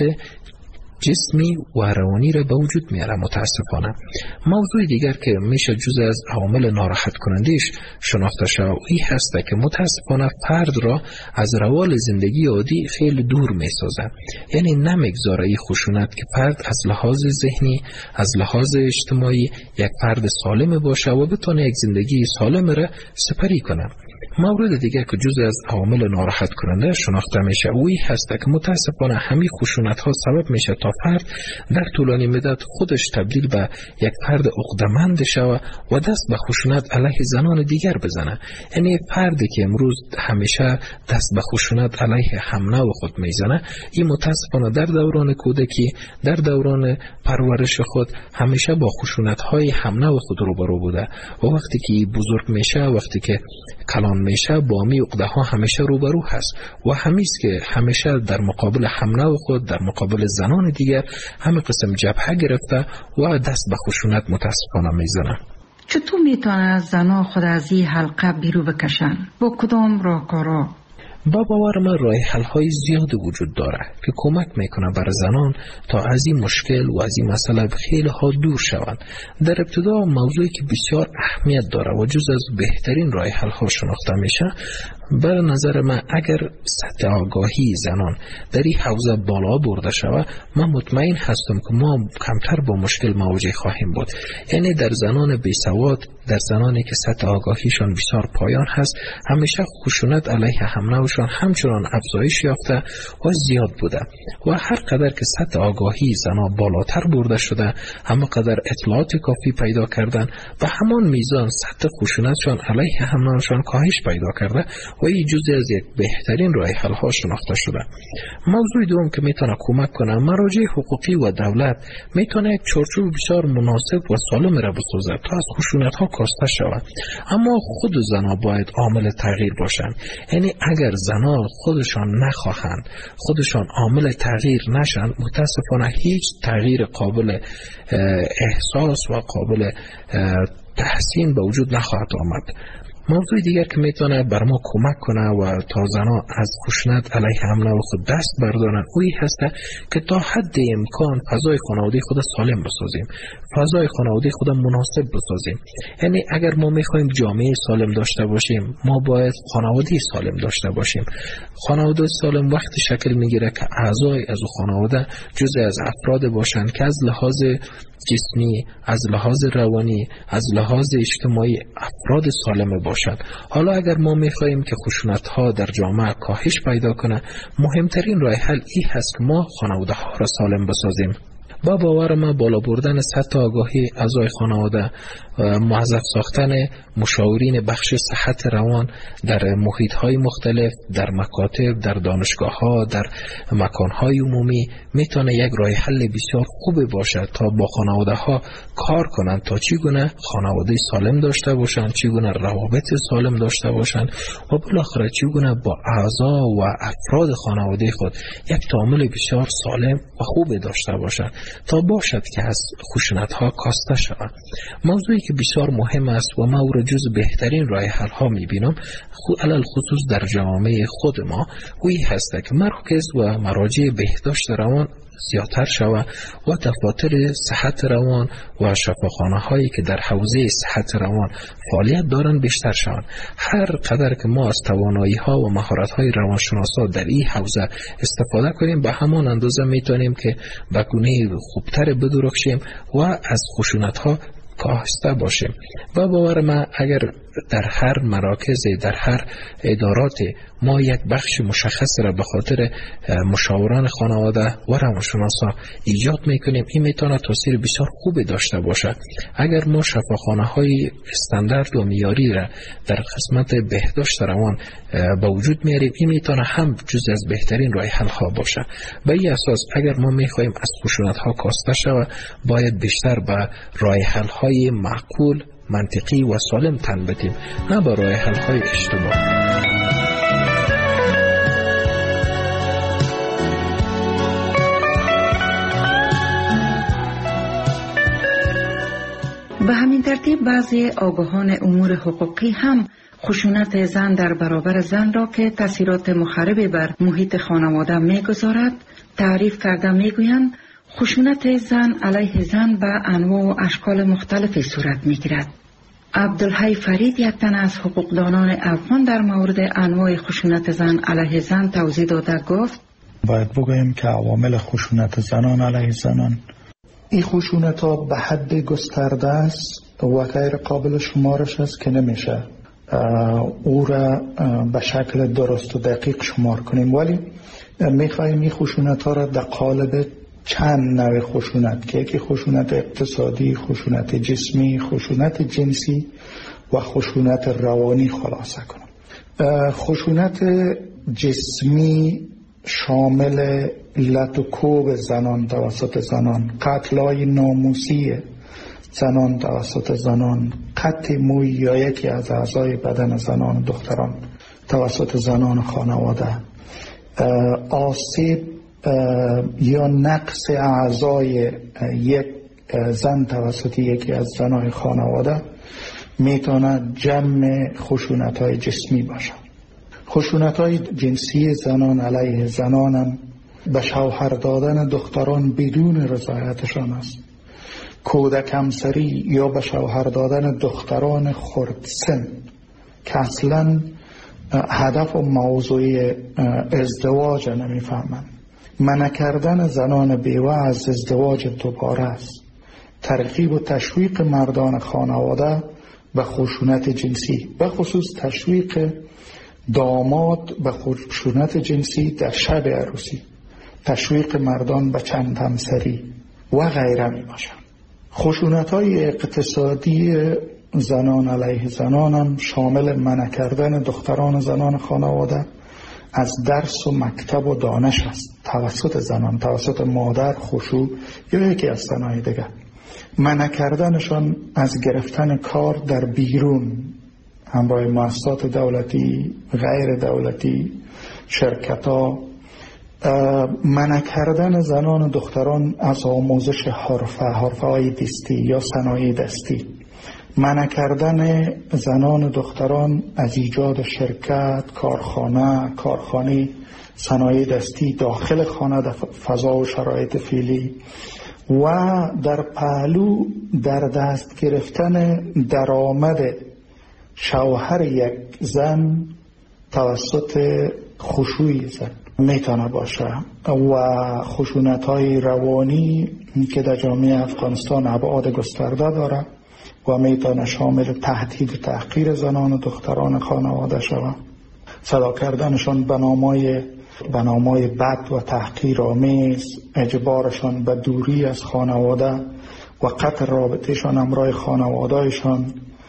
جسمی و روانی را به وجود میاره. متاسفانه موضوع دیگر که میشه جز از عوامل ناراحت کنندش شناخته شود این هست که متاسفانه فرد را از روال زندگی عادی خیلی دور میسازه. یعنی نمیگذاره این خشونت که فرد از لحاظ ذهنی از لحاظ اجتماعی یک فرد سالم باشه و بتونه یک زندگی سالم را سپری کنه. مورد دیگه که جزء از عوامل ناراحت کننده شناخته میشه اوی هست که متاسفانه همین خشونت ها سبب میشه تا فرد در طولانی مدت خودش تبدیل به یک فرد عقده‌مند شود و دست به خشونت علیه زنان دیگر بزنه. یعنی فردی که امروز همیشه دست به خشونت علیه همنو خود میزنه این متاسفانه در دوران کودکی در دوران پرورش خود همیشه با خشونت های همنو خود روبرو بوده و وقتی که بزرگ میشه وقتی که کلان میشه با می عقده ها همیشه روبرو هست و همیست که همیشه در مقابل همنو خود در مقابل زنان دیگر همه قسم جبهه گرفته و دست به خشونت متاسفانه میزنه. چطور میتونه زنها خود از این حلقه بیرون بکشن؟ با کدام راهکارها؟ با باور من راه حل های زیاد وجود داره که کمک میکنه بر زنان تا از این مشکل و از این مسئله خیلی ها دور شوند. در ابتدا موضوعی که بسیار اهمیت داره و جز از بهترین راه حل ها شناخته میشه بر نظر من اگر سطح آگاهی زنان در این حوزه بالا برده شود من مطمئن هستم که ما کمتر با مشکل مواجه خواهیم بود. یعنی در زنان بیسواد در زنانی که سطح آگاهیشان بسیار پایان هست همیشه خشونت علیه همنوشان همچنان افزایش یافته و زیاد بوده و هر قدر که سطح آگاهی زنان بالاتر برده شده همه قدر اطلاعات کافی پیدا کردن و همان میزان سطح خشونتشان علیه همنوشان کاهش پیدا کرده و این جزئی از یک بهترین راه حل ها شناخته شده. موضوع دوم که میتونه کمک کنه مراجع حقوقی و دولت میتونه یک چارچوب بسیار مناسب و سالم را بسازه تا از خشونت ها کاسته شود. اما خود زنها باید عامل تغییر باشند. یعنی اگر زنها خودشان نخواهند خودشان عامل تغییر نشن متاسفانه هیچ تغییر قابل احساس و قابل تحسین به وجود نخواهد آمد. موضوع دیگر که میتونه بر ما کمک کنه و تا زنها از خشونت علیه همنو خود دست بردارن اوی هست که تا حد امکان فضای خانواده خود سالم بسازیم فضای خانواده خود مناسب بسازیم. یعنی اگر ما میخوایم جامعه سالم داشته باشیم ما باید خانواده سالم داشته باشیم. خانواده سالم وقتی شکل میگیره که اعضای از خانواده جزء از افراد باشند که از لحاظ جسمی از لحاظ روانی از لحاظ اجتماعی افراد سالم باشند. حالا اگر ما میخواهیم که خشونت ها در جامعه کاهش پیدا کنه مهمترین راه حل این هست که ما خانواده ها را سالم بسازیم با باور ما بالا بردن سطح آگاهی اعضای خانواده، موظف ساختن مشاورین بخش صحت روان در محیط‌های مختلف، در مکاتب، در دانشگاه‌ها، در مکان‌های عمومی میتونه یک راه حل بسیار خوب باشد تا با خانواده‌ها کار کنند تا چگونه خانواده سالم داشته باشند، چگونه روابط سالم داشته باشند و بالاخره چگونه با اعضا و افراد خانواده خود یک تعامل بسیار سالم و خوب داشته باشند تا باشد که از خشونت‌ها کاسته شوند. موضوعی که بسیار مهم است و ما او را جز بهترین راه حل ها می‌بینم، علل خصوص در جامعه خود ما، وی هست که مراکز و مراجع بهداشت روان زیادتر شود و دفاتر صحت روان و شفاخانه هایی که در حوزه صحت روان فعالیت دارند بیشتر شوند. هر قدر که ما از توانایی ها و مهارت های روانشناسا در این حوزه استفاده کنیم، به همان اندازه میتونیم که به گونه خوبتر بدرخشیم و از خشونت ها کاهسته باشیم. و باور من اگر در هر مراکز، در هر ادارات ما یک بخش مشخص را به خاطر مشاوران خانواده و روانشناسا ایجاد میکنیم، این میتونه تاثیر بسیار خوبی داشته باشد. اگر ما شفاخانه های استاندارد و معیاری را در قسمت بهداشت روان به وجود میاریم، این میتونه هم جز از بهترین راه حل ها باشه. به این اساس اگر ما میخوایم از خشونت ها کاسته شود، باید بیشتر به راه حل های معقول، منطقی و سالم تن بدیم، نه به راه حل های اشتباه. به همین ترتیب بعضی آگاهان امور حقوقی هم خشونت زن در برابر زن را که تاثیرات مخرب بر محیط خانواده میگذارد تعریف کرده میگویند خشونت زن علیه زن به انواع و اشکال مختلفی صورت میگیرد. عبدالحی فرید، یک تن از حقوقدانان افغان، در مورد انواع خشونت زن علیه زن توضیح داده گفت: باید بگوییم که عوامل خشونت زنان علیه زنان، این خشونت ها به حد گسترده است و غیر قابل شمارش است که نمیشه او را به شکل درست و دقیق شمار کنیم، ولی میخواییم این خشونت ها را در قالب چند نوع خشونت که یکی خشونت اقتصادی، خشونت جسمی، خشونت جنسی و خشونت روانی خلاصه کنم. خشونت جسمی شامل لط و کوب زنان توسط زنان، قتل‌های ناموسی زنان توسط زنان، قطع موی یا یکی از اعضای بدن زنان و دختران توسط زنان خانواده، آسیب یا نقص اعضای یک زن توسط یکی از زنان خانواده میتونه جمع خشونت‌های جسمی باشه. خشونت‌های جنسی زنان علیه زنان هم به شوهر دادن دختران بدون رضایتشان است، کودک همسری یا به شوهر دادن دختران خردسن که اصلا هدف و موضوع ازدواج نمیفهمند، منع کردن زنان بیوه از ازدواج دوباره است، ترغیب و تشویق مردان خانواده به خشونت جنسی، به خصوص تشویق داماد به خشونت جنسی در شب عروسی، تشویق مردان به چند همسری و غیره می باشند. خشونت‌های اقتصادی زنان علیه زنان هم شامل منع کردن دختران زنان خانواده از درس و مکتب و دانش است توسط زنان، توسط مادر، خشوع یا یکی از زنای دیگر، منع کردنشان از گرفتن کار در بیرون همراه مؤسسات دولتی، غیر دولتی، شرکت‌ها، منع کردن زنان و دختران از آموزش حرفه‌های دستی یا صنایع دستی، منع کردن زنان و دختران از ایجاد شرکت، کارخانه صنایع دستی داخل خانه در فضا و شرایط فعلی، و در پهلو در دست گرفتن درآمد شوهر یک زن توسط خشوع زن میتونه باشه. و خشونت‌های روانی که در جامعه افغانستان ابعاد گسترده داره و میتونه شامل تهدید و تحقیر زنان و دختران خانواده شود، صدا کردنشان به نامای به نامای بد و تحقیرآمیز، اجبارشان به دوری از خانواده و قطع رابطهشان همراه خانوادهشان،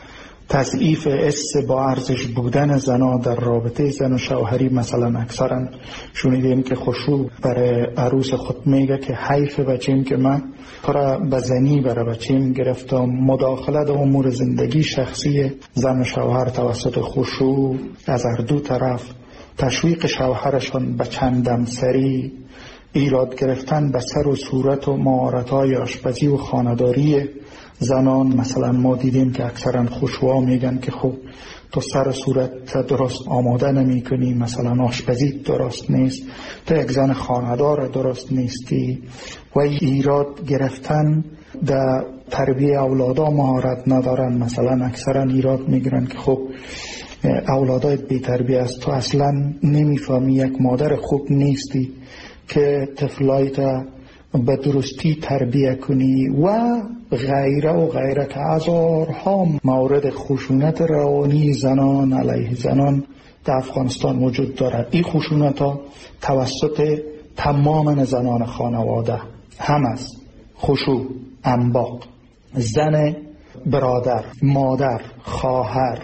تضعیف حس با ارزش بودن زنا در رابطه زن و شوهری. مثلا اکثرا شنیدیم که خشوع برای عروس خود میگه که حیف بچیم که من پر به زنی برای بچیم گرفتم. مداخله در امور زندگی شخصی زن و شوهر توسط خشوع از هر دو طرف، تشویق شوهرشان به چندم سری، ایراد گرفتن به سر و صورت و مهارت‌های آشپزی و خانه‌داری زنان. مثلا ما دیدیم که اکثرا خشوعا میگن که خب تو سر و صورت درست آماده نمی کنی، مثلا آشپزی درست نیست، تو یک زن خانه‌دار درست نیستی. و ایراد گرفتن در تربیه اولادا مهارت ندارن. مثلا اکثرا ایراد میگیرن که خب اولادایت بی تربیه است، تو اصلا نمیفهمی، یک مادر خوب نیستی که طفلایت به درستی تربیه کنی و غیره و غیره، که هزارها مورد خشونت روانی زنان علیه زنان در افغانستان وجود دارد. این خشونت ها توسط تمام زنان خانواده هم است. خشوع، انباق، زن برادر، مادر، خواهر،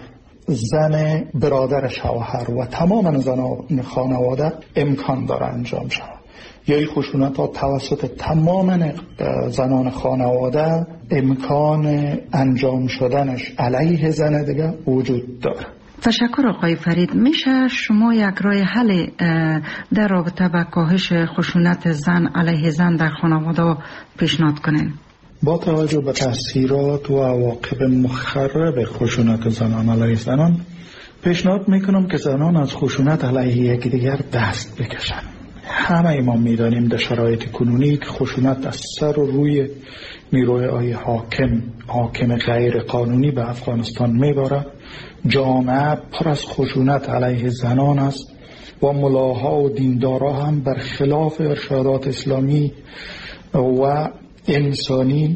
زن برادر شوهر و تمام زنان خانواده امکان داره انجام شود. یا این خشونت ها توسط تمام زنان خانواده امکان انجام شدنش علیه زن دیگه وجود داره. تشکر آقای فرید. میشه شما یک راه حل در رابطه با کاهش خشونت زن علیه زن در خانواده پیشنهاد کنین؟ با توجه به تاثیرات و عواقب مخرب خشونت زنان علیه زنان، پیشنهاد میکنم که زنان از خشونت علیه یکدیگر دست بکشن. همه ما میدانیم در شرایط کنونی که خشونت از سر و روی نیروهای حاکم غیر قانونی به افغانستان میباره. جامعه پر از خشونت علیه زنان است و ملاها و دیندارا هم برخلاف ارشادات اسلامی و انسانی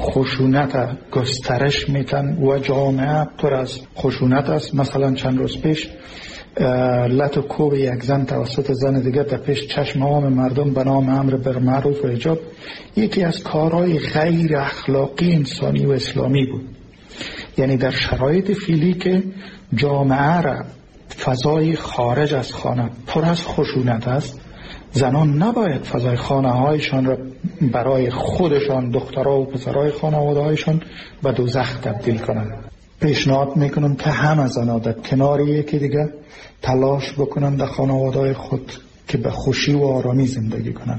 خشونت گسترش میتن و جامعه پر از خشونت است. مثلا چند روز پیش لط و کوب یک زن توسط زن دیگر در پیش چشم عام مردم به نام امر بالمعروف و حجاب یکی از کارهای غیر اخلاقی انسانی و اسلامی بود. یعنی در شرایط فعلی که جامعه را فضای خارج از خانه پر از خشونت است، زنان نباید فضای خانه هایشان را برای خودشان، دخترها و پسرهای خانواده هایشان به دوزخ تبدیل کنند. پیشنهاد میکنم که همه زنان در کنار یکی دیگه تلاش بکنند در خانواده خود که به خوشی و آرامی زندگی کنند.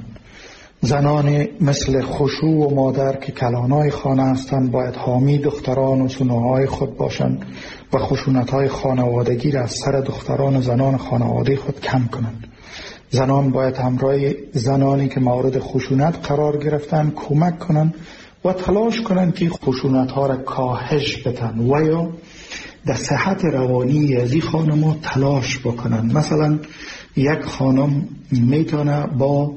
زنان مثل خشوع و مادر که کلانای خانه هستند باید حامی دختران و سنوهای خود باشند و خشونت‌های خانوادگی را از سر دختران و زنان خانواده خود کم کنند. زنان باید همراه زنانی که مورد خشونت قرار گرفتن کمک کنند و تلاش کنند که خشونت‌ها را کاهش بدن و یا در صحت روانی از این خانم‌ها تلاش بکنند. مثلا یک خانم میتونه با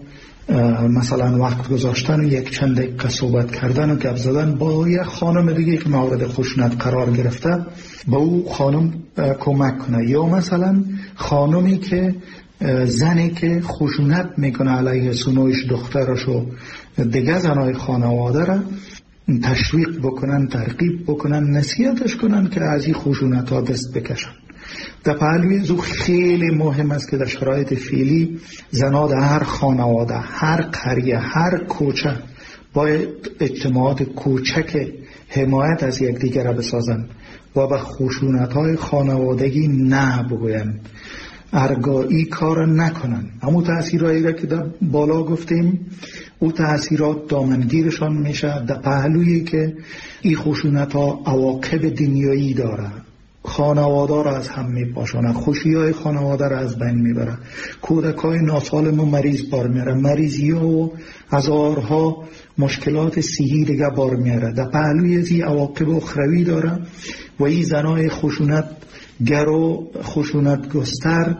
مثلا وقت گذاشتن و یک چند دقیقه صحبت کردن و گپ زدن با یک خانم دیگه که مورد خشونت قرار گرفته با او خانم کمک کنه. یا مثلا خانمی که زنی که خشونت میکنه علیه سنویش دخترش و دیگه زنای خانواده را تشویق بکنن، ترغیب بکنن، نصیحتش کنن که از این خشونت ها دست بکشن. در پهلوی زو خیلی مهم است که در شرایط فعلی زنها در هر خانواده، هر قریه، هر کوچه باید اجتماعات کوچک حمایت از یکدیگر را بسازند و به خشونت های خانوادگی نه بگویند، ارگایی کار نکنن. همون تأثیرهایی را که در بالا گفتیم او تأثیرات دامنگیرشان میشه در پهلویی که این خشونت ها عواقب دنیایی داره، خانواده را از هم میپاشانه، خوشی های خانواده را از بین میبره، کودک های ناسالم و مریض بار میاره، مریضی ها و هزارها مشکلات صحی دیگه بار میاره. در پهلوی از این عواقب اخروی داره و این زنای خشونت گر و خشونت گستر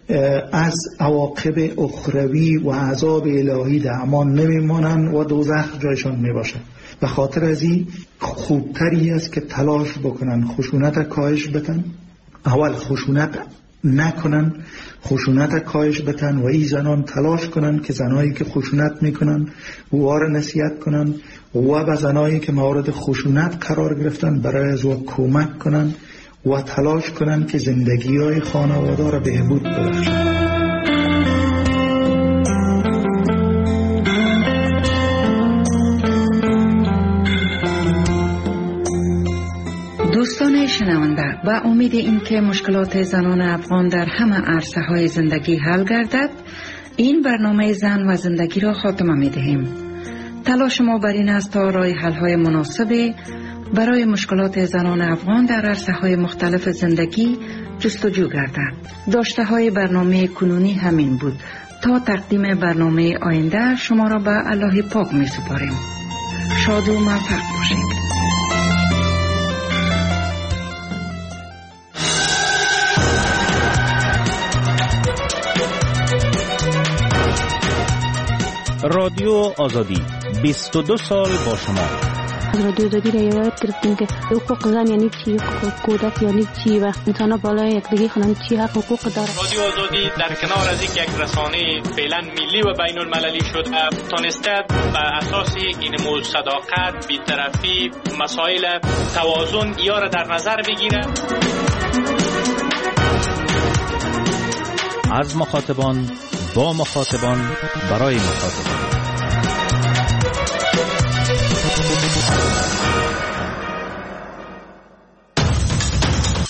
از عواقب اخروی و عذاب الهی در امان نمیمانند و دوزخ جایشان میباشد. به خاطر از این خوبتری است که تلاش بکنن خشونت کاهش بدن. اول خشونت نکنن، خشونت کاهش بتن و این زنان تلاش کنن که زنایی که خشونت میکنن وار نصیحت کنن و به زنایی که مورد خشونت قرار گرفتن برای از او کمک کنن و تلاش کنن که زندگی های خانواده را بهبود ببخشن. دوستان شنونده، با امید اینکه مشکلات زنان افغان در همه عرصه های زندگی حل گردد، این برنامه زن و زندگی را خاتمه می دهیم. تلاش ما بر این است تا راه حل های مناسب برای مشکلات زنان افغان در عرصه های مختلف زندگی جستجو گردد. داشته های برنامه کنونی همین بود. تا تقدیم برنامه آینده شما را به الله پاک می سپاریم. شاد و موفق باشید. رادیو آزادی 22 سال با شما. از رادیو آزادی را یاد گرفتیم که حقوق زن یعنی چی، حقوق کودک یعنی چی و انسان بالای یکدیگه خونن چی حقوق داره. رادیو آزادی در کنار از یک رسانه فعلا ملی و بین المللی شده تونسته بر اساس این صداقت، بی‌طرفی، مسائل توازن یا را در نظر بگیره. از مخاطبان با مخاطبان برای مخاطبان.